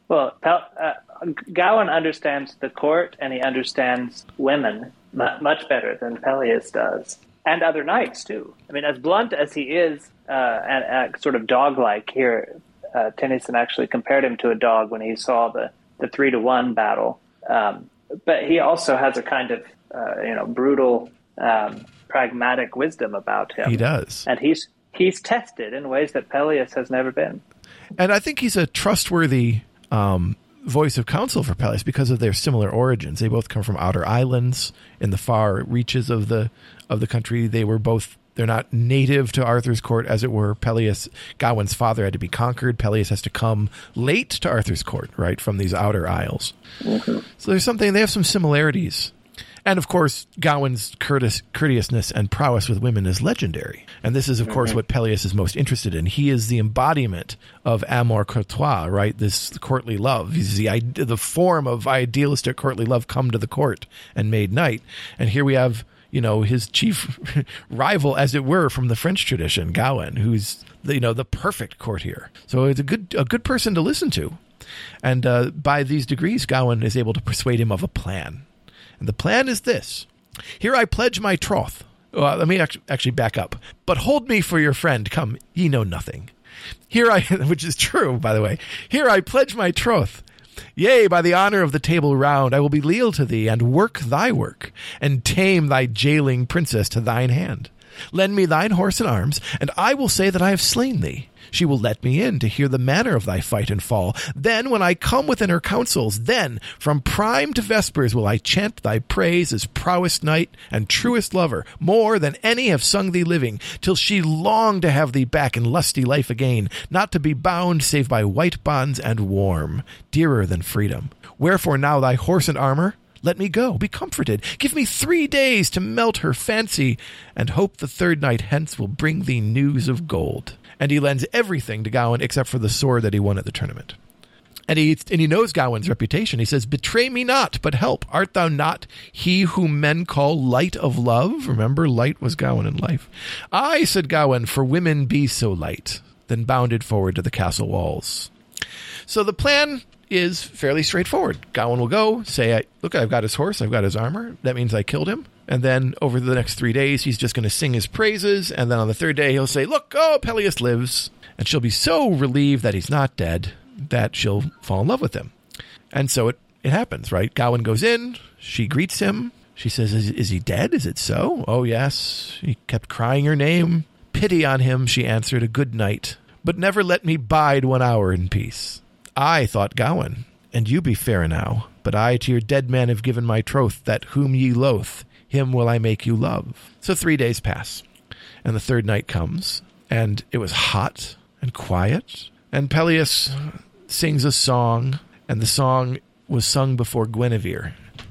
Well, Pel- uh, Gawain understands the court, and he understands women m- much better than Peleus does, and other knights too. I mean, as blunt as he is, uh, and, and sort of dog-like here, uh, Tennyson actually compared him to a dog when he saw the, the three to one battle. Um, but he also has a kind of uh, you know brutal, um, pragmatic wisdom about him. He does, and he's he's tested in ways that Peleus has never been. And I think he's a trustworthy um, voice of counsel for Peleus because of their similar origins. They both come from outer islands in the far reaches of the of the country. They were both, they're not native to Arthur's court, as it were. Peleus, Gawain's father, had to be conquered. Peleus has to come late to Arthur's court, right, from these outer isles. Mm-hmm. So there's something, they have some similarities. And, of course, Gawain's courteous, courteousness and prowess with women is legendary. And this is, of mm-hmm. course, what Peleus is most interested in. He is the embodiment of amour courtois, right? This courtly love. He's the the form of idealistic courtly love come to the court and made knight. And here we have, you know, his chief rival, as it were, from the French tradition, Gawain, who's, the, you know, the perfect courtier. So it's a good a good person to listen to. And uh, by these degrees, Gawain is able to persuade him of a plan. And the plan is this. Here I pledge my troth. Well, let me actually back up. But hold me for your friend. Come, ye know nothing. Here I, which is true, by the way. Here I pledge my troth. Yea, by the honor of the Table Round, I will be leal to thee, and work thy work, and tame thy jailing princess to thine hand. Lend me thine horse and arms, and I will say that I have slain thee. She will let me in to hear the manner of thy fight and fall. Then, when I come within her counsels, then, from prime to vespers, will I chant thy praise as prowest knight and truest lover, more than any have sung thee living, till she long to have thee back in lusty life again, not to be bound save by white bonds and warm, dearer than freedom. Wherefore now thy horse and armor, let me go, be comforted. Give me three days to melt her fancy, and hope the third night hence will bring thee news of gold. And he lends everything to Gawain except for the sword that he won at the tournament. And he and he knows Gawain's reputation. He says, betray me not, but help. Art thou not he whom men call light of love? Remember, light was Gawain in life. Aye, said Gawain, for women be so light. Then bounded forward to the castle walls. So the plan is fairly straightforward. Gawain will go, say, look, I've got his horse, I've got his armor. That means I killed him. And then over the next three days, he's just going to sing his praises. And then on the third day, he'll say, look, oh, Peleus lives. And she'll be so relieved that he's not dead that she'll fall in love with him. And so it, it happens, right? Gawain goes in. She greets him. She says, is, is he dead? Is it so? Oh, yes. He kept crying her name. Pity on him, she answered, a good night. But never let me bide one hour in peace. I, thought Gawain, and you be fair enow. But I to your dead man have given my troth, that whom ye loath, him will I make you love. So three days pass, and the third night comes, and it was hot and quiet, and Peleus sings a song, and the song was sung before Guinevere.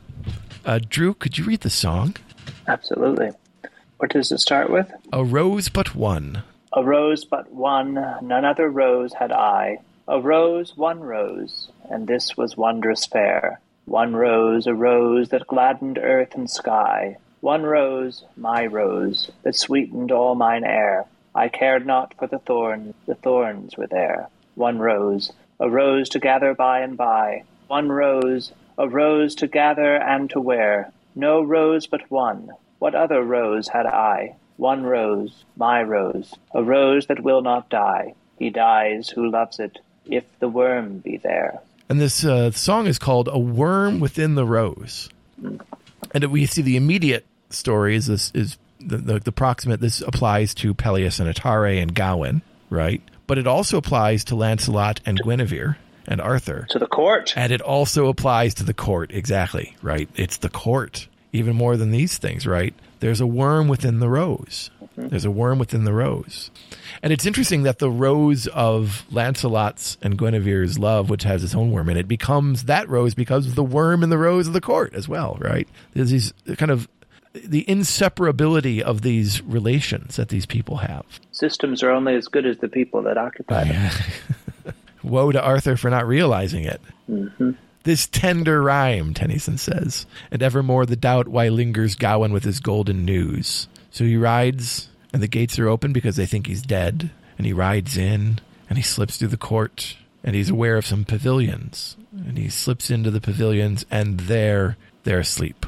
Uh, Drew, could you read the song? Absolutely. What does it start with? A rose but one. A rose but one, none other rose had I. A rose, one rose, and this was wondrous fair. One rose, a rose that gladdened earth and sky. One rose, my rose, that sweetened all mine air. I cared not for the thorns, the thorns were there. One rose, a rose to gather by and by. One rose, a rose to gather and to wear. No rose but one, what other rose had I? One rose, my rose, a rose that will not die. He dies who loves it, if the worm be there. And this uh, song is called A Worm Within the Rose. And we see the immediate story is this is the, the, the proximate. This applies to Peleus and Atare and Gawain, right? But it also applies to Lancelot and Guinevere and Arthur. To the court. And it also applies to the court, exactly, right? It's the court, even more than these things, right? There's a worm within the rose. Mm-hmm. There's a worm within the rose. And it's interesting that the rose of Lancelot's and Guinevere's love, which has its own worm in it, becomes that rose because of the worm in the rose of the court as well, right? There's these kind of the inseparability of these relations that these people have. Systems are only as good as the people that occupy them. Woe to Arthur for not realizing it. Mm-hmm. This tender rhyme, Tennyson says, and evermore the doubt why lingers Gawain with his golden news. So he rides, and the gates are open because they think he's dead, and he rides in, and he slips through the court, and he's aware of some pavilions. And he slips into the pavilions, and there they're asleep.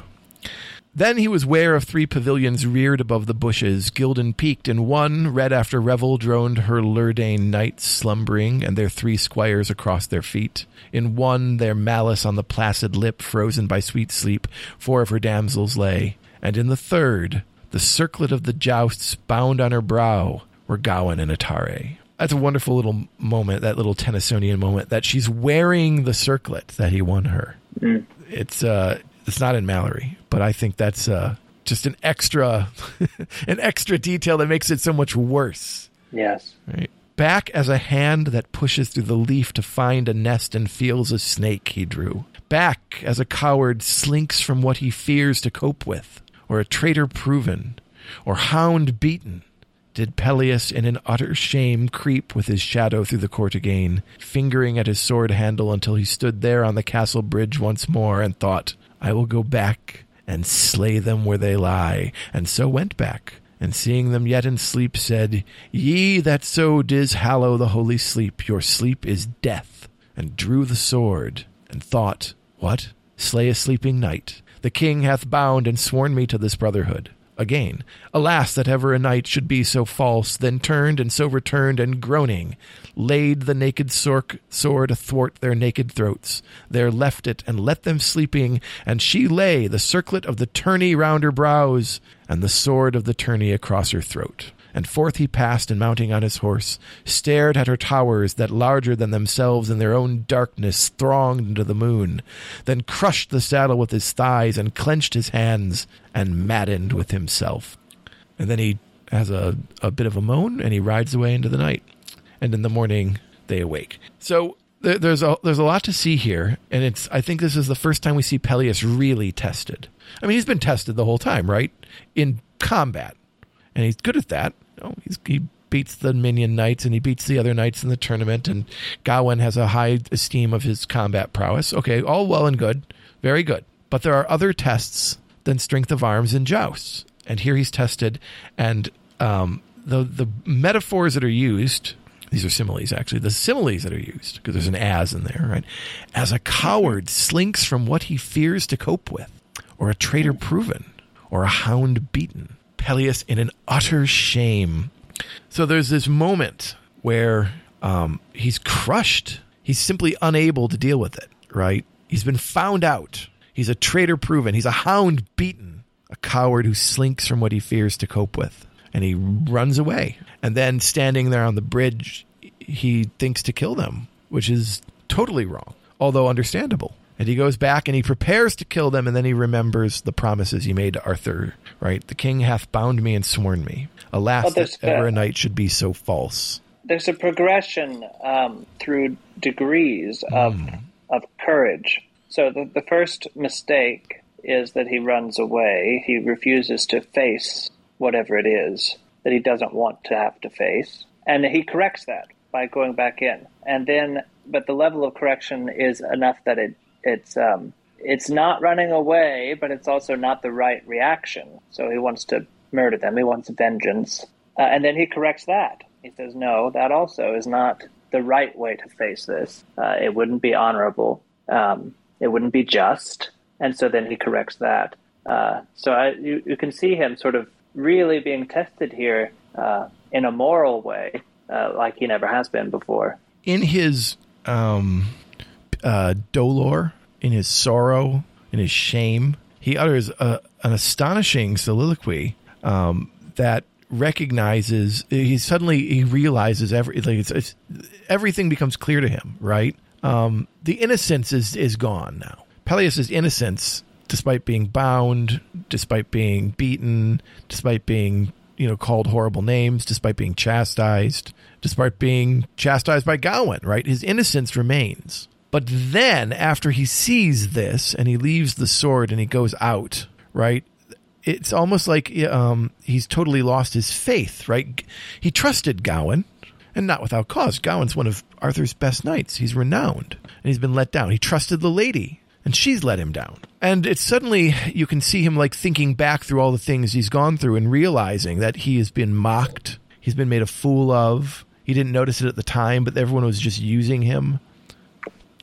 Then he was ware of three pavilions reared above the bushes, gilden peaked. In one, red after revel, droned her Lurdane knights slumbering, and their three squires across their feet. In one, their malice on the placid lip, frozen by sweet sleep, four of her damsels lay. And in the third, the circlet of the jousts bound on her brow, were Gawain and Atare. That's a wonderful little moment, that little Tennysonian moment, that she's wearing the circlet that he won her. Mm. It's uh, it's not in Mallory, but I think that's uh, just an extra, an extra detail that makes it so much worse. Yes. Right. Back as a hand that pushes through the leaf to find a nest and feels a snake, he drew. Back as a coward slinks from what he fears to cope with, or a traitor proven, or hound beaten. Did Peleus in an utter shame creep with his shadow through the court again, fingering at his sword handle until he stood there on the castle bridge once more and thought, I will go back and slay them where they lie, and so went back, and seeing them yet in sleep said, Ye that so dis hallow the holy sleep, your sleep is death, and drew the sword, and thought, What? Slay a sleeping knight? The king hath bound and sworn me to this brotherhood. Again, alas, that ever a knight should be so false, then turned and so returned, and groaning, laid the naked sork sword athwart their naked throats. There left it, and let them sleeping, and she lay, the circlet of the tourney round her brows, and the sword of the tourney across her throat. And forth he passed, and mounting on his horse, stared at her towers that larger than themselves in their own darkness thronged into the moon, then crushed the saddle with his thighs and clenched his hands and maddened with himself. And then he has a, a bit of a moan, and he rides away into the night. And in the morning, they awake. So there, there's a there's a lot to see here, and it's I think this is the first time we see Peleus really tested. I mean, he's been tested the whole time, right? In combat. And he's good at that. You know, he's, he beats the minion knights, and he beats the other knights in the tournament, and Gawain has a high esteem of his combat prowess. Okay, all well and good. Very good. But there are other tests than strength of arms and jousts. And here he's tested, and um, the the metaphors that are used, these are similes actually, the similes that are used, because there's an as in there, right? As a coward slinks from what he fears to cope with, or a traitor proven, or a hound beaten. Peleus in an utter shame. So there's this moment where um, he's crushed. He's simply unable to deal with it, right? He's been found out. He's a traitor proven. He's a hound beaten. A coward who slinks from what he fears to cope with. And he runs away. And then standing there on the bridge, he thinks to kill them, which is totally wrong, although understandable. And he goes back and he prepares to kill them, and then he remembers the promises he made to Arthur, right? The king hath bound me and sworn me. Alas, well, that ever a knight should be so false. There's a progression um, through degrees of mm. of courage. So the, the first mistake is that he runs away. He refuses to face whatever it is that he doesn't want to have to face. And he corrects that by going back in. And then, but the level of correction is enough that it It's um, it's not running away, but it's also not the right reaction. So he wants to murder them. He wants vengeance. Uh, and then he corrects that. He says, no, that also is not the right way to face this. Uh, it wouldn't be honorable. Um, it wouldn't be just. And so then he corrects that. Uh, so I, you, you can see him sort of really being tested here uh, in a moral way, uh, like he never has been before. In his um, uh, dolor, in his sorrow, in his shame, he utters a, an astonishing soliloquy um, that recognizes, he suddenly he realizes every, like it's, it's, everything becomes clear to him, right? Um, the innocence is, is gone now. Peleus' innocence, despite being bound, despite being beaten, despite being, you know, called horrible names, despite being chastised, despite being chastised by Gawain, right? His innocence remains. But then after he sees this and he leaves the sword and he goes out, right? It's almost like um, he's totally lost his faith, right? He trusted Gawain, and not without cause. Gawain's one of Arthur's best knights. He's renowned, and he's been let down. He trusted the lady, and she's let him down. And it's suddenly, you can see him like thinking back through all the things he's gone through and realizing that he has been mocked. He's been made a fool of. He didn't notice it at the time, but everyone was just using him.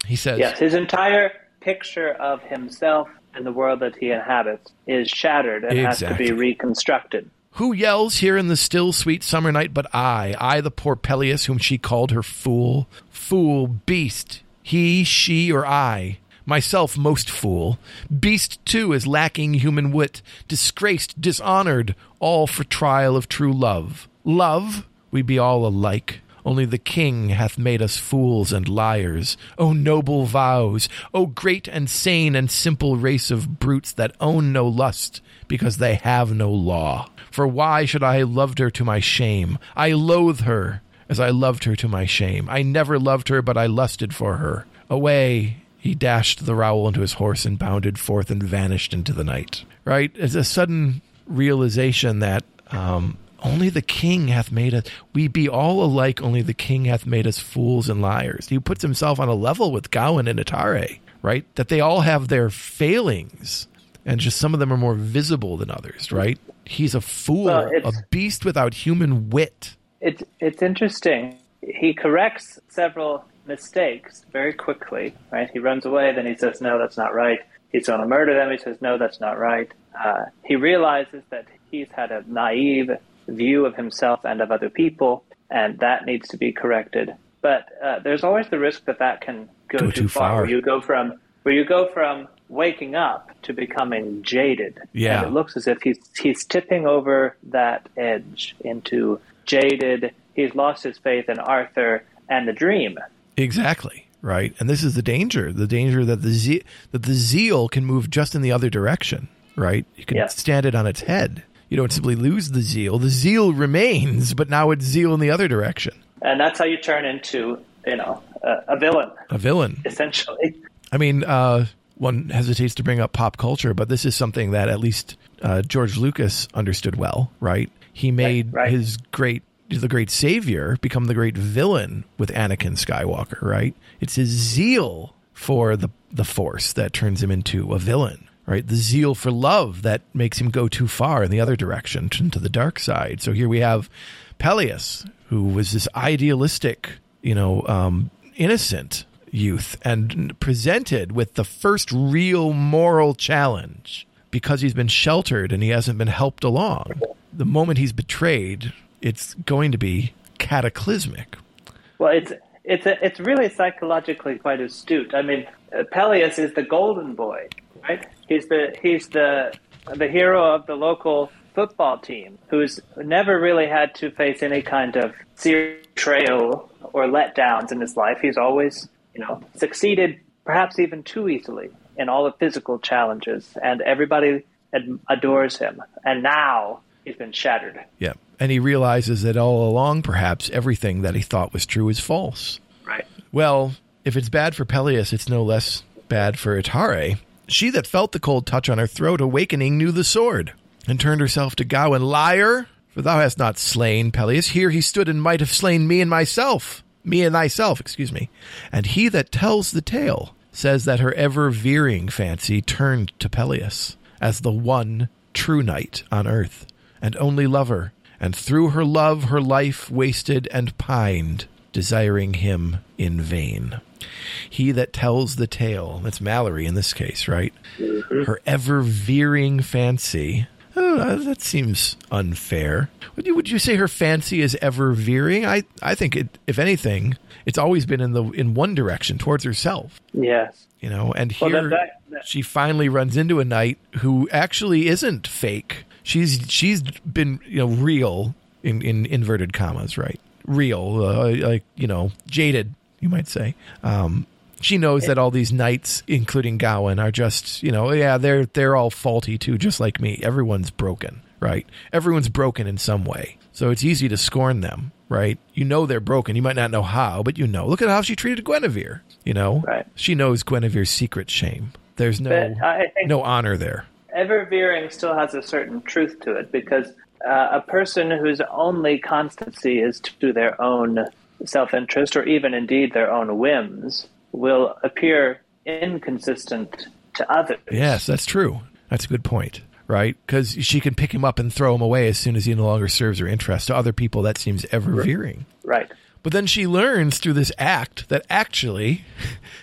He says, yes, his entire picture of himself and the world that he inhabits is shattered and Exactly. has to be reconstructed. "Who yells here in the still sweet summer night but I, I the poor Peleus whom she called her fool? Fool, beast, he, she, or I? Myself most fool. Beast too is lacking human wit, disgraced, dishonored, all for trial of true love. Love, we be all alike. Only the king hath made us fools and liars. O noble vows! O great and sane and simple race of brutes that own no lust, because they have no law. For why should I have loved her to my shame? I loathe her, as I loved her to my shame. I never loved her, but I lusted for her. Away! He dashed the rowel into his horse and bounded forth and vanished into the night." Right? It's a sudden realization that um, only the king hath made us, we be all alike, only the king hath made us fools and liars. He puts himself on a level with Gawain and Atare, right? That they all have their failings, and just some of them are more visible than others, right? He's a fool, Well, a it's- beast without human wit. It's it's interesting. He corrects several mistakes very quickly, right? He runs away, then he says, no, that's not right. He's going to murder them. He says, no, that's not right. Uh, he realizes that he's had a naive view of himself and of other people, and that needs to be corrected. But uh, there's always the risk that that can go, Go too, too far. far. Where you go from where you go from waking up to becoming jaded. Yeah. And it looks as if he's he's tipping over that edge into jaded. He's lost his faith in Arthur and the dream. Exactly, right? And this is the danger, the danger that the ze- that the zeal can move just in the other direction, right? You can Yes. stand it on its head. You don't simply lose the zeal. The zeal remains, but now it's zeal in the other direction. And that's how you turn into, you know, a, a villain, A villain. essentially. I mean, uh, one hesitates to bring up pop culture, but this is something that at least uh, George Lucas understood well, right? He made right. his great, the great savior become the great villain with Anakin Skywalker, right? It's his zeal for the, the Force that turns him into a villain, right? The zeal for love that makes him go too far in the other direction, into the dark side. So here we have Peleus, who was this idealistic, you know, um, innocent youth, and presented with the first real moral challenge because he's been sheltered and he hasn't been helped along. The moment he's betrayed, it's going to be cataclysmic. Well, it's it's a, it's really psychologically quite astute. I mean, uh, Peleus is the golden boy, right? He's the he's the the hero of the local football team who's never really had to face any kind of serious betrayal or letdowns in his life. He's always, you know, succeeded perhaps even too easily in all the physical challenges, and everybody ad- adores him. And now he's been shattered. Yeah. And he realizes that all along, perhaps, everything that he thought was true is false. Right. Well, if it's bad for Peleus, it's no less bad for Atare. She that felt the cold touch on her throat, awakening, knew the sword, and turned herself to Gawain. Liar! For thou hast not slain Peleus. Here he stood and might have slain me and myself. Me and thyself, excuse me. And he that tells the tale says that her ever-veering fancy turned to Peleus as the one true knight on earth, and only lover, and through her love her life wasted and pined, desiring him in vain. He that tells the tale, that's Mallory in this case, right? Mm-hmm. Her ever-veering fancy, oh, that seems unfair. Would you, would you say her fancy is ever-veering? I, I think, it, if anything, it's always been in the in one direction, towards herself. Yes. You know, and Well, here that- that- that- she finally runs into a knight who actually isn't fake. She's she's been, you know, real in, in inverted commas, right? Real, uh, like, you know, jaded, you might say. Um, she knows that all these knights, including Gawain, are just, you know, yeah, they're they're all faulty too, just like me. Everyone's broken, right? Everyone's broken in some way. So it's easy to scorn them, right? You know they're broken. You might not know how, but you know. Look at how she treated Guinevere, you know? Right. She knows Guinevere's secret shame. There's no But I think no honor there. ever-veering still has a certain truth to it, because uh, a person whose only constancy is to their own self-interest, or even indeed their own whims, will appear inconsistent to others. Yes, that's true. That's a good point, right? Because she can pick him up and throw him away as soon as he no longer serves her interest. To other people, that seems ever-veering. Right. But then she learns through this act that actually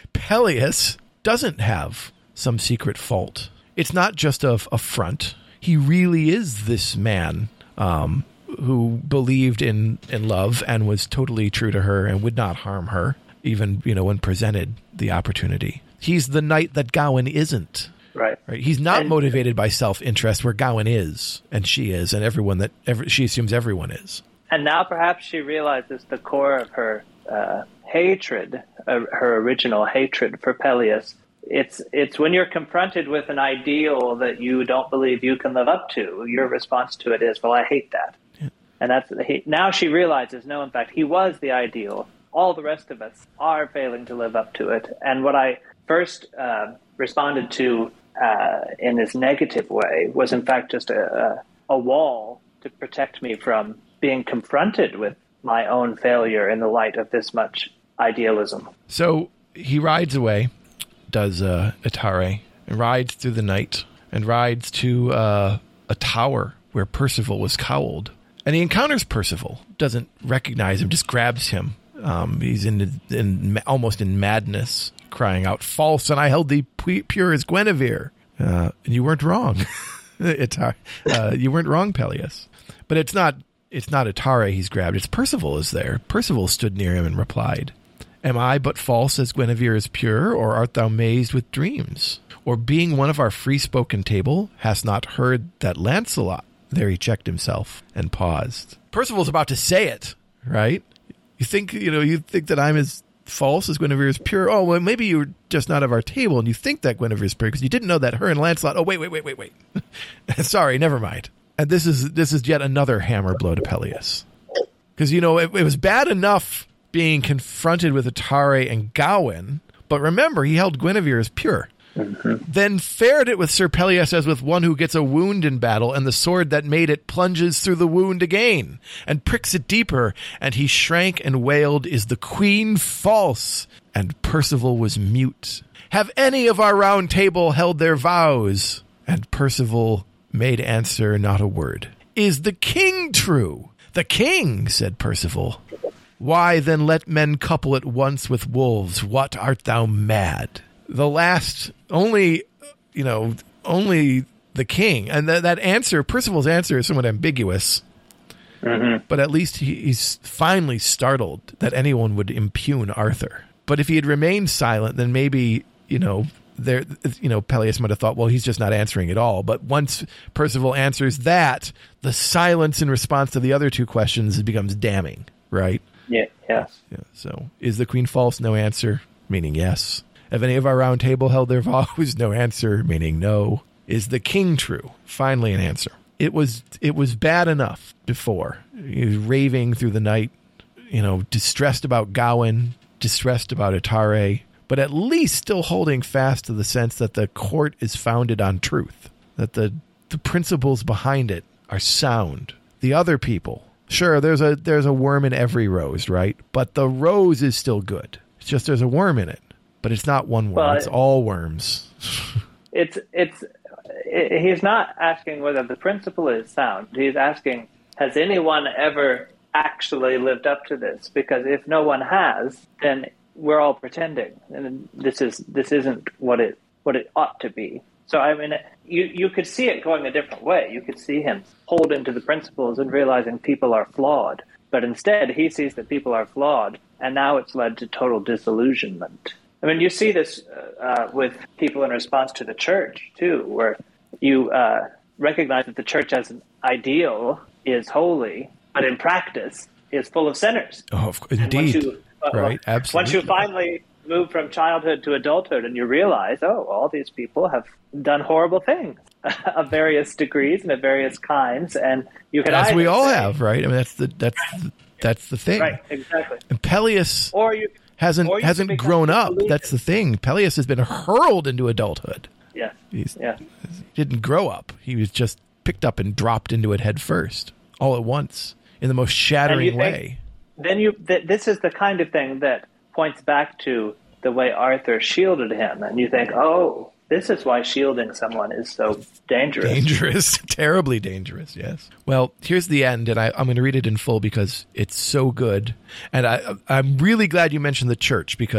Peleus doesn't have some secret fault. It's not just a, a front. He really is this man um, who believed in, in love and was totally true to her and would not harm her, even, you know, when presented the opportunity. He's the knight that Gawain isn't. Right. Right. He's not and, motivated by self-interest where Gawain is, and she is, and everyone that every, she assumes everyone is. And now perhaps she realizes the core of her uh, hatred, uh, her original hatred for Peleus. It's it's when you're confronted with an ideal that you don't believe you can live up to, your response to it is, well, I hate that. Yeah. And that's he, now she realizes, no, in fact, he was the ideal. All the rest of us are failing to live up to it. And what I first uh, responded to uh, in this negative way was, in fact, just a, a, a wall to protect me from being confronted with my own failure in the light of this much idealism. So he rides away, does uh, Atare, and rides through the night, and rides to uh, a tower where Percival was cowled. And he encounters Percival, doesn't recognize him, just grabs him. Um, he's in, in almost in madness, crying out, "False, and I held thee pure as Guinevere." Uh, and you weren't wrong. Atare, uh, you weren't wrong, Peleus. But it's not it's not Atare he's grabbed. It's Percival is there. Percival stood near him and replied, "Am I but false as Guinevere is pure, or art thou mazed with dreams? Or being one of our free-spoken table, hast not heard that Lancelot..." There he checked himself and paused. Percival's about to say it, right? You think, you know, you think that I'm as false as Guinevere is pure. Oh, well, maybe you're just not of our table, and you think that Guinevere is pure because you didn't know that her and Lancelot. Oh, wait, wait, wait, wait, wait. Sorry, never mind. And this is this is yet another hammer blow to Peleus, because you know it, it was bad enough being confronted with Atare and Gawain, but remember he held Guinevere as pure. Mm-hmm. Then fared it with Sir Peleus as with one who gets a wound in battle, and the sword that made it plunges through the wound again, and pricks it deeper, and he shrank and wailed, "Is the queen false?" And Percival was mute. "Have any of our round table held their vows?" And Percival made answer not a word. "Is the king true?" "The king," said Percival. "Why then let men couple at once with wolves? What, art thou mad?" The last, only, you know, only the king. And th- that answer, Percival's answer is somewhat ambiguous. Mm-hmm. But at least he, he's finally startled that anyone would impugn Arthur. But if he had remained silent, then maybe, you know, there, you know, Peleus might have thought, well, he's just not answering at all. But once Percival answers that, the silence in response to the other two questions becomes damning, right? Yeah, yes. Yeah, so, is the queen false? No answer, meaning yes. Have any of our round table held their vows? No answer, meaning no. Is the king true? Finally an answer. It was it was bad enough before. He was raving through the night, you know, distressed about Gawain, distressed about Atare, but at least still holding fast to the sense that the court is founded on truth, that the the principles behind it are sound. The other people, sure, there's a there's a worm in every rose, right? But the rose is still good. It's just there's a worm in it. But it's not one worm. Well, it's all worms. it's it's it, he's not asking whether the principle is sound. He's asking, has anyone ever actually lived up to this? Because if no one has, then we're all pretending, and this is this isn't what it what it ought to be. So I mean, you you could see it going a different way. You could see him holding to the principles and realizing people are flawed. But instead, he sees that people are flawed, and now it's led to total disillusionment. I mean, you see this uh, with people in response to the church, too, where you uh, recognize that the church as an ideal is holy, but in practice is full of sinners. Oh, indeed. Once you, uh, right, absolutely. Once you finally move from childhood to adulthood and you realize, oh, all these people have done horrible things of various degrees and of various kinds, and you can as we all say, have, right? I mean, that's the that's the, that's the thing, right? Exactly. And Peleus, or you. Hasn't hasn't grown up. That's the thing. Peleus has been hurled into adulthood. Yeah. He's, yeah. He didn't grow up. He was just picked up and dropped into it head first, all at once, in the most shattering way. Think, then you. Th- this is the kind of thing that points back to the way Arthur shielded him, and you think, oh, this is why shielding someone is so dangerous. Dangerous. Terribly dangerous, yes. Well, here's the end, and I, I'm going to read it in full because it's so good. And I, I'm really glad you mentioned the church, because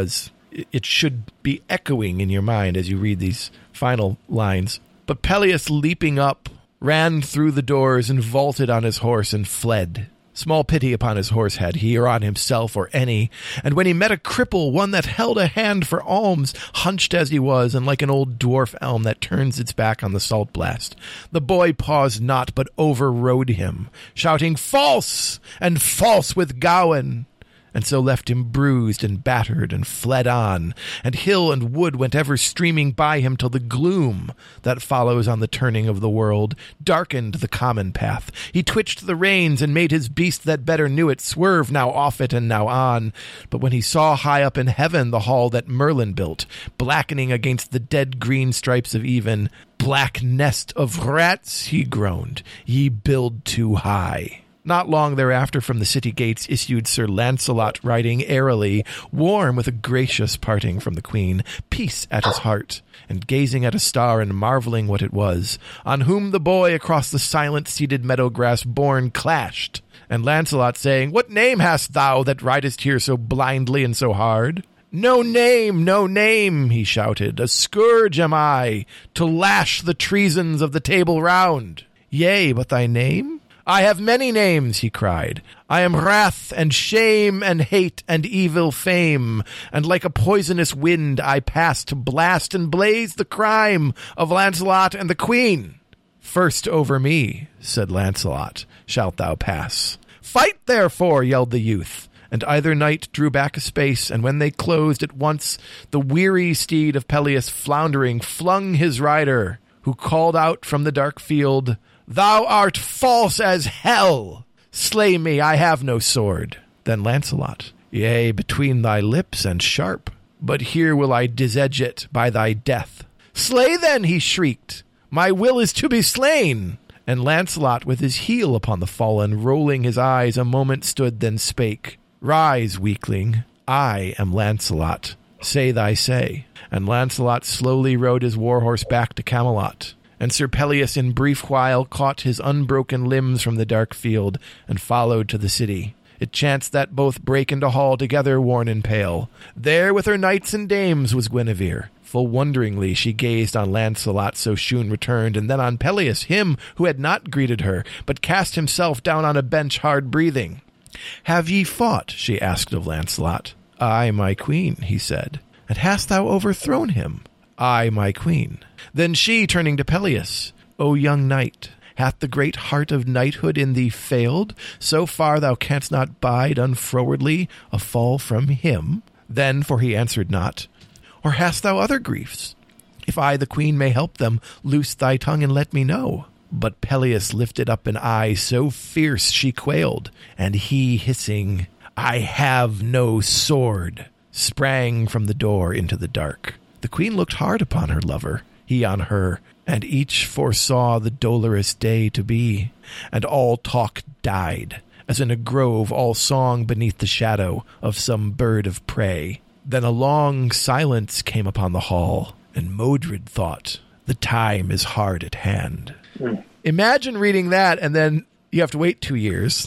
it should be echoing in your mind as you read these final lines. But Peleus, leaping up, ran through the doors and vaulted on his horse and fled. Small pity upon his horse had he, or on himself, or any. And when he met a cripple, one that held a hand for alms, hunched as he was, and like an old dwarf elm that turns its back on the salt blast, the boy paused not, but overrode him, shouting, "False! And false with Gawain!" And so left him bruised and battered, and fled on, and hill and wood went ever streaming by him till the gloom that follows on the turning of the world darkened the common path. He twitched the reins and made his beast that better knew it swerve now off it and now on. But when he saw high up in heaven the hall that Merlin built, blackening against the dead green stripes of even, "Black nest of rats," he groaned, "ye build too high." Not long thereafter from the city gates issued Sir Launcelot, riding airily, warm with a gracious parting from the queen, peace at his heart, and gazing at a star and marvelling what it was, on whom the boy across the silent seated meadow grass borne clashed, and Launcelot saying, "What name hast thou that ridest here so blindly and so hard?" "No name, no name," he shouted, "a scourge am I, to lash the treasons of the Table Round." "Yea, but thy name?" "I have many names," he cried. "I am Wrath and Shame and Hate and Evil Fame, and like a poisonous wind I pass to blast and blaze the crime of Launcelot and the Queen." "First over me," said Launcelot, "shalt thou pass." "Fight, therefore," yelled the youth. And either knight drew back a space, and when they closed at once, the weary steed of Peleus floundering flung his rider, who called out from the dark field, "Thou art false as hell! Slay me, I have no sword." Then Launcelot, "Yea, between thy lips and sharp, but here will I disedge it by thy death." "Slay then," he shrieked, "my will is to be slain." And Launcelot, with his heel upon the fallen, rolling his eyes, a moment stood, then spake, "Rise, weakling, I am Launcelot, say thy say." And Launcelot slowly rode his war-horse back to Camelot. And Sir Peleus in brief while caught his unbroken limbs from the dark field, and followed to the city. It chanced that both brake into hall together, worn and pale. There with her knights and dames was Guinevere. Full wonderingly she gazed on Launcelot so shewn returned, and then on Peleus, him who had not greeted her, but cast himself down on a bench hard breathing. "Have ye fought?" she asked of Launcelot. "Ay, my queen," he said. "And hast thou overthrown him?" "Ay, my queen." Then she, turning to Peleus, "O young knight, hath the great heart of knighthood in thee failed? So far thou canst not bide unfrowardly a fall from him?" Then, for he answered not, "Or hast thou other griefs? If I, the queen, may help them, loose thy tongue and let me know." But Peleus lifted up an eye so fierce she quailed, and he, hissing, "I have no sword," sprang from the door into the dark. The queen looked hard upon her lover, he on her, and each foresaw the dolorous day to be, and all talk died, as in a grove all song beneath the shadow of some bird of prey. Then a long silence came upon the hall, and Modred thought, the time is hard at hand. Mm. Imagine reading that, and then you have to wait two years.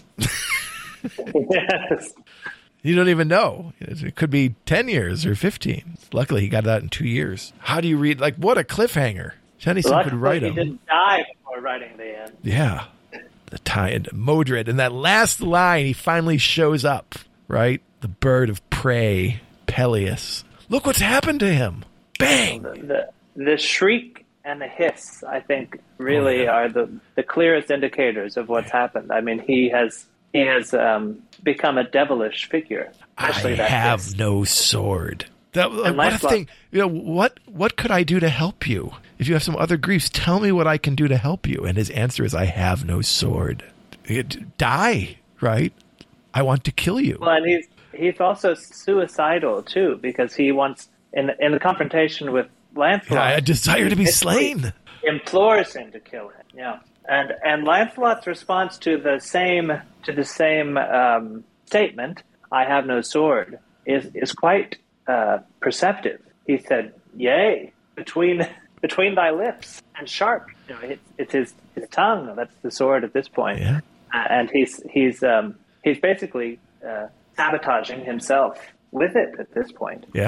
Yes. You don't even know. It could be ten years or fifteen. Luckily, he got that in two years. How do you read? Like, what a cliffhanger. Tennyson Luckily, could write he him. He didn't die before writing the end. Yeah. The tie Modred. And that last line, he finally shows up, right? The bird of prey, Peleus. Look what's happened to him. Bang! The, the, the shriek and the hiss, I think, really oh, yeah. are the, the clearest indicators of what's happened. I mean, he has... He has um, become a devilish figure. I have hiss. no sword. That, like, what a thing! You know, what what could I do to help you? If you have some other griefs, tell me what I can do to help you. And his answer is, I have no sword. It, die, right? I want to kill you. Well, and he's he's also suicidal too, because he wants in in the confrontation with Lancelot. Yeah, I desire to be slain. Implores him to kill him. Yeah. And and Lancelot's response to the same to the same um, statement, "I have no sword," is is quite uh, perceptive. He said, "Yea, between between thy lips and sharp." You know, it's, it's his, his tongue that's the sword at this point. Yeah. Uh, and he's he's um, he's basically uh, sabotaging himself with it at this point. Yeah.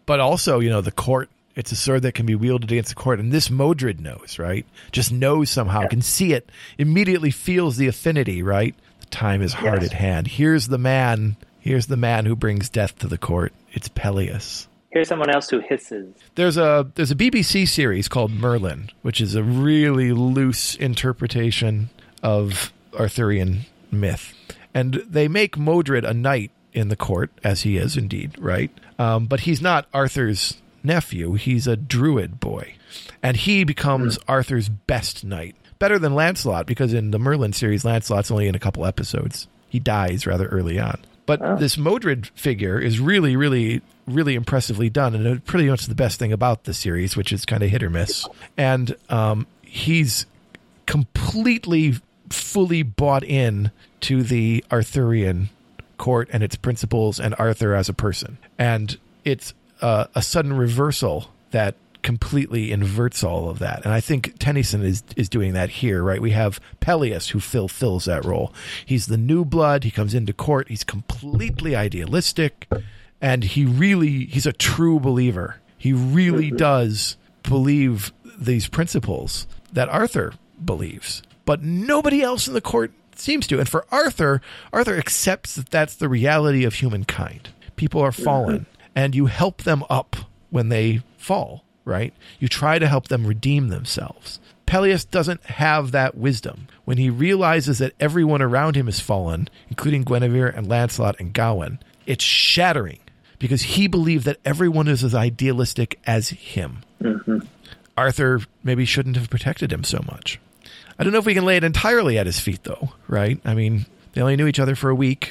but also, you know, the court. It's a sword that can be wielded against the court. And this Modred knows, right? Just knows somehow, yeah. can see it, immediately feels the affinity, right? The time is hard yes. at hand. Here's the man. Here's the man who brings death to the court. It's Pelias. Here's someone else who hisses. There's a there's a B B C series called Merlin, which is a really loose interpretation of Arthurian myth. And they make Modred a knight in the court, as he is indeed, right? Um, but he's not Arthur's nephew. He's a druid boy. And he becomes mm. Arthur's best knight. Better than Lancelot, because in the Merlin series, Lancelot's only in a couple episodes. He dies rather early on. But oh. this Modred figure is really, really, really impressively done, and pretty much the best thing about the series, which is kind of hit or miss. And um, he's completely, fully bought in to the Arthurian court and its principles and Arthur as a person. And it's uh, a sudden reversal that completely inverts all of that. And I think Tennyson is is doing that here, right? We have Pelias who fulfills that role. He's the new blood. He comes into court. He's completely idealistic, and he really, he's a true believer. He really does believe these principles that Arthur believes, but nobody else in the court seems to. And for Arthur, Arthur accepts that that's the reality of humankind. People are fallen, and you help them up when they fall. Right? You try to help them redeem themselves. Pelias doesn't have that wisdom. When he realizes that everyone around him is fallen, including Guinevere and Lancelot and Gawain, it's shattering because he believed that everyone is as idealistic as him. Mm-hmm. Arthur maybe shouldn't have protected him so much. I don't know if we can lay it entirely at his feet, though, right? I mean, they only knew each other for a week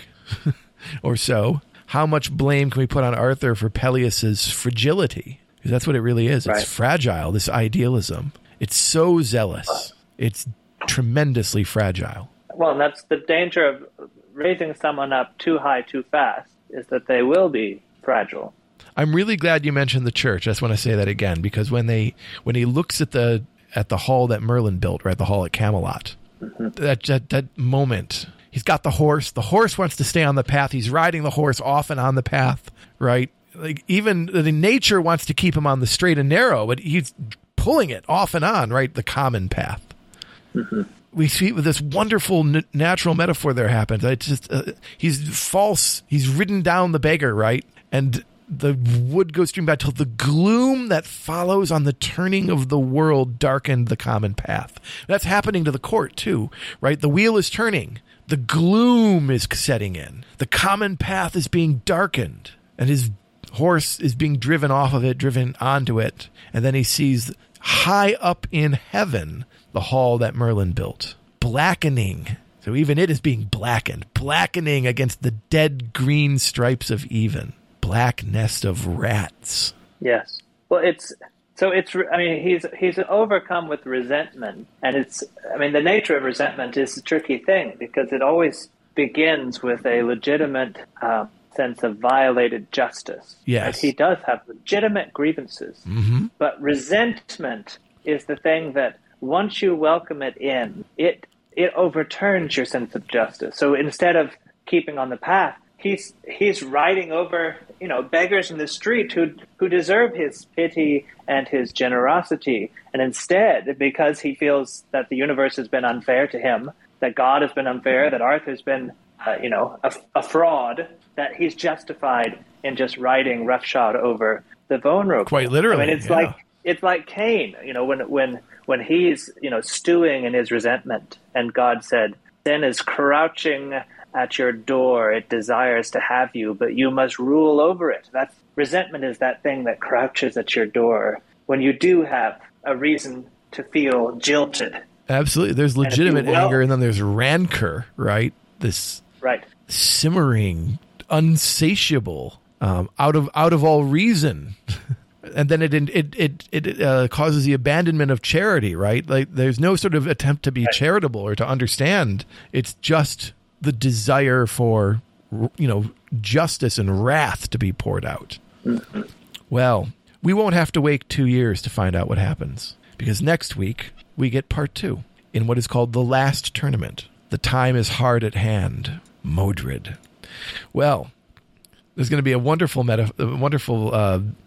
or so. How much blame can we put on Arthur for Pelias's fragility? Because that's what it really is. It's right. fragile, this idealism. It's so zealous. It's tremendously fragile. Well, and that's the danger of raising someone up too high too fast, is that they will be fragile. I'm really glad you mentioned the church. I just want to say that again, because when they when he looks at the at the hall that Merlin built, right, the hall at Camelot, mm-hmm. that, that that moment, he's got the horse. The horse wants to stay on the path. He's riding the horse off and on the path, right? Like even the nature wants to keep him on the straight and narrow, but he's pulling it off and on, right? The common path. Mm-hmm. We see with this wonderful n- natural metaphor there happens. It's just, uh, he's false. He's ridden down the beggar, right? And the wood goes streaming by till the gloom that follows on the turning of the world darkened the common path. That's happening to the court too, right? The wheel is turning. The gloom is setting in. The common path is being darkened, and his horse is being driven off of it, driven onto it, and then he sees high up in heaven the hall that Merlin built, blackening. So even it is being blackened, blackening against the dead green stripes of even, black nest of rats. Yes. Well, it's so it's. I mean, he's he's overcome with resentment, and it's. I mean, the nature of resentment is a tricky thing because it always begins with a legitimate. Uh, sense of violated justice. Yes. Right? He does have legitimate grievances, mm-hmm. but resentment is the thing that once you welcome it in, it it overturns your sense of justice. So instead of keeping on the path, he's he's riding over, you know, beggars in the street who who deserve his pity and his generosity, and instead, because he feels that the universe has been unfair to him, that God has been unfair, that Arthur's been Uh, you know, a, a fraud, that he's justified in just riding roughshod over the vulnerable. Quite literally. I mean, it's yeah. like it's like Cain, you know, when when when he's, you know, stewing in his resentment, and God said, "Sin is crouching at your door; it desires to have you, but you must rule over it." That's resentment is that thing that crouches at your door when you do have a reason to feel jilted. Absolutely, there's legitimate will, anger, and then there's rancor, right? This. Right. Simmering, unsatiable, um, out of out of all reason, and then it it it it uh, causes the abandonment of charity. Right, like there's no sort of attempt to be right. charitable or to understand. It's just the desire for, you know, justice and wrath to be poured out. Mm-hmm. Well, we won't have to wait two years to find out what happens, because next week we get part two in what is called the last tournament. The time is hard at hand. Modred. Well, there's going to be a wonderful meta, a wonderful uh,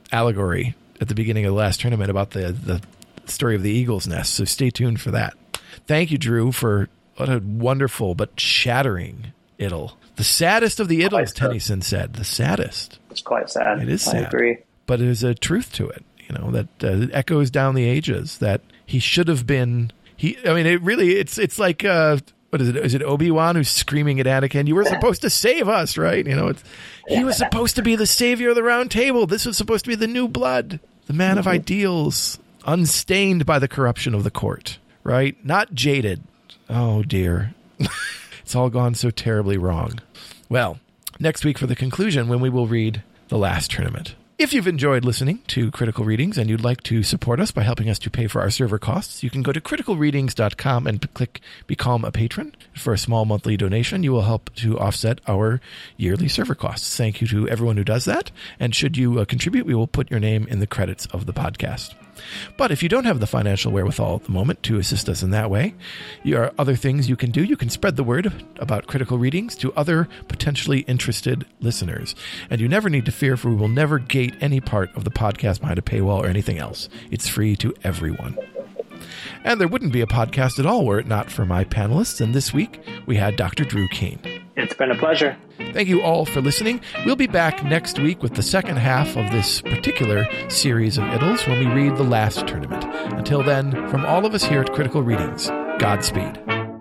allegory at the beginning of the last tournament about the, the story of the eagle's nest. So stay tuned for that. Thank you, Drew, for what a wonderful but shattering idyll. The saddest of the idylls, Tennyson said. The saddest. It's quite sad. It is sad. I agree. But there's a truth to it, you know, that uh, echoes down the ages, that he should have been... He, I mean, it really, it's it's like... Uh, What is it? Is it Obi-Wan who's screaming at Anakin, you were supposed to save us, right? You know, it's, he was supposed to be the savior of the Round Table. This was supposed to be the new blood, the man of ideals, unstained by the corruption of the court, right? Not jaded. Oh, dear. It's all gone so terribly wrong. Well, next week for the conclusion, when we will read The Last Tournament. If you've enjoyed listening to Critical Readings and you'd like to support us by helping us to pay for our server costs, you can go to critical readings dot com and click Become a Patron. For a small monthly donation, you will help to offset our yearly server costs. Thank you to everyone who does that. And should you uh, contribute, we will put your name in the credits of the podcast. But if you don't have the financial wherewithal at the moment to assist us in that way, there are other things you can do. You can spread the word about Critical Readings to other potentially interested listeners. And you never need to fear, for we will never gate any part of the podcast behind a paywall or anything else. It's free to everyone. And there wouldn't be a podcast at all were it not for my panelists. And this week, we had Doctor Drew Keen. It's been a pleasure. Thank you all for listening. We'll be back next week with the second half of this particular series of idylls when we read The Last Tournament. Until then, from all of us here at Critical Readings, Godspeed.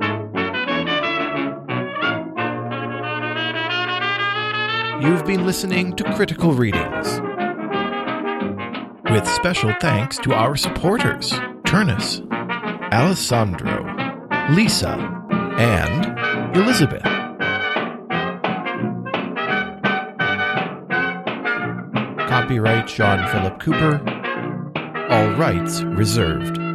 You've been listening to Critical Readings, with special thanks to our supporters, Turnus, Alessandro, Lisa, and Elizabeth. Copyright Sean Philip Cooper. All rights reserved.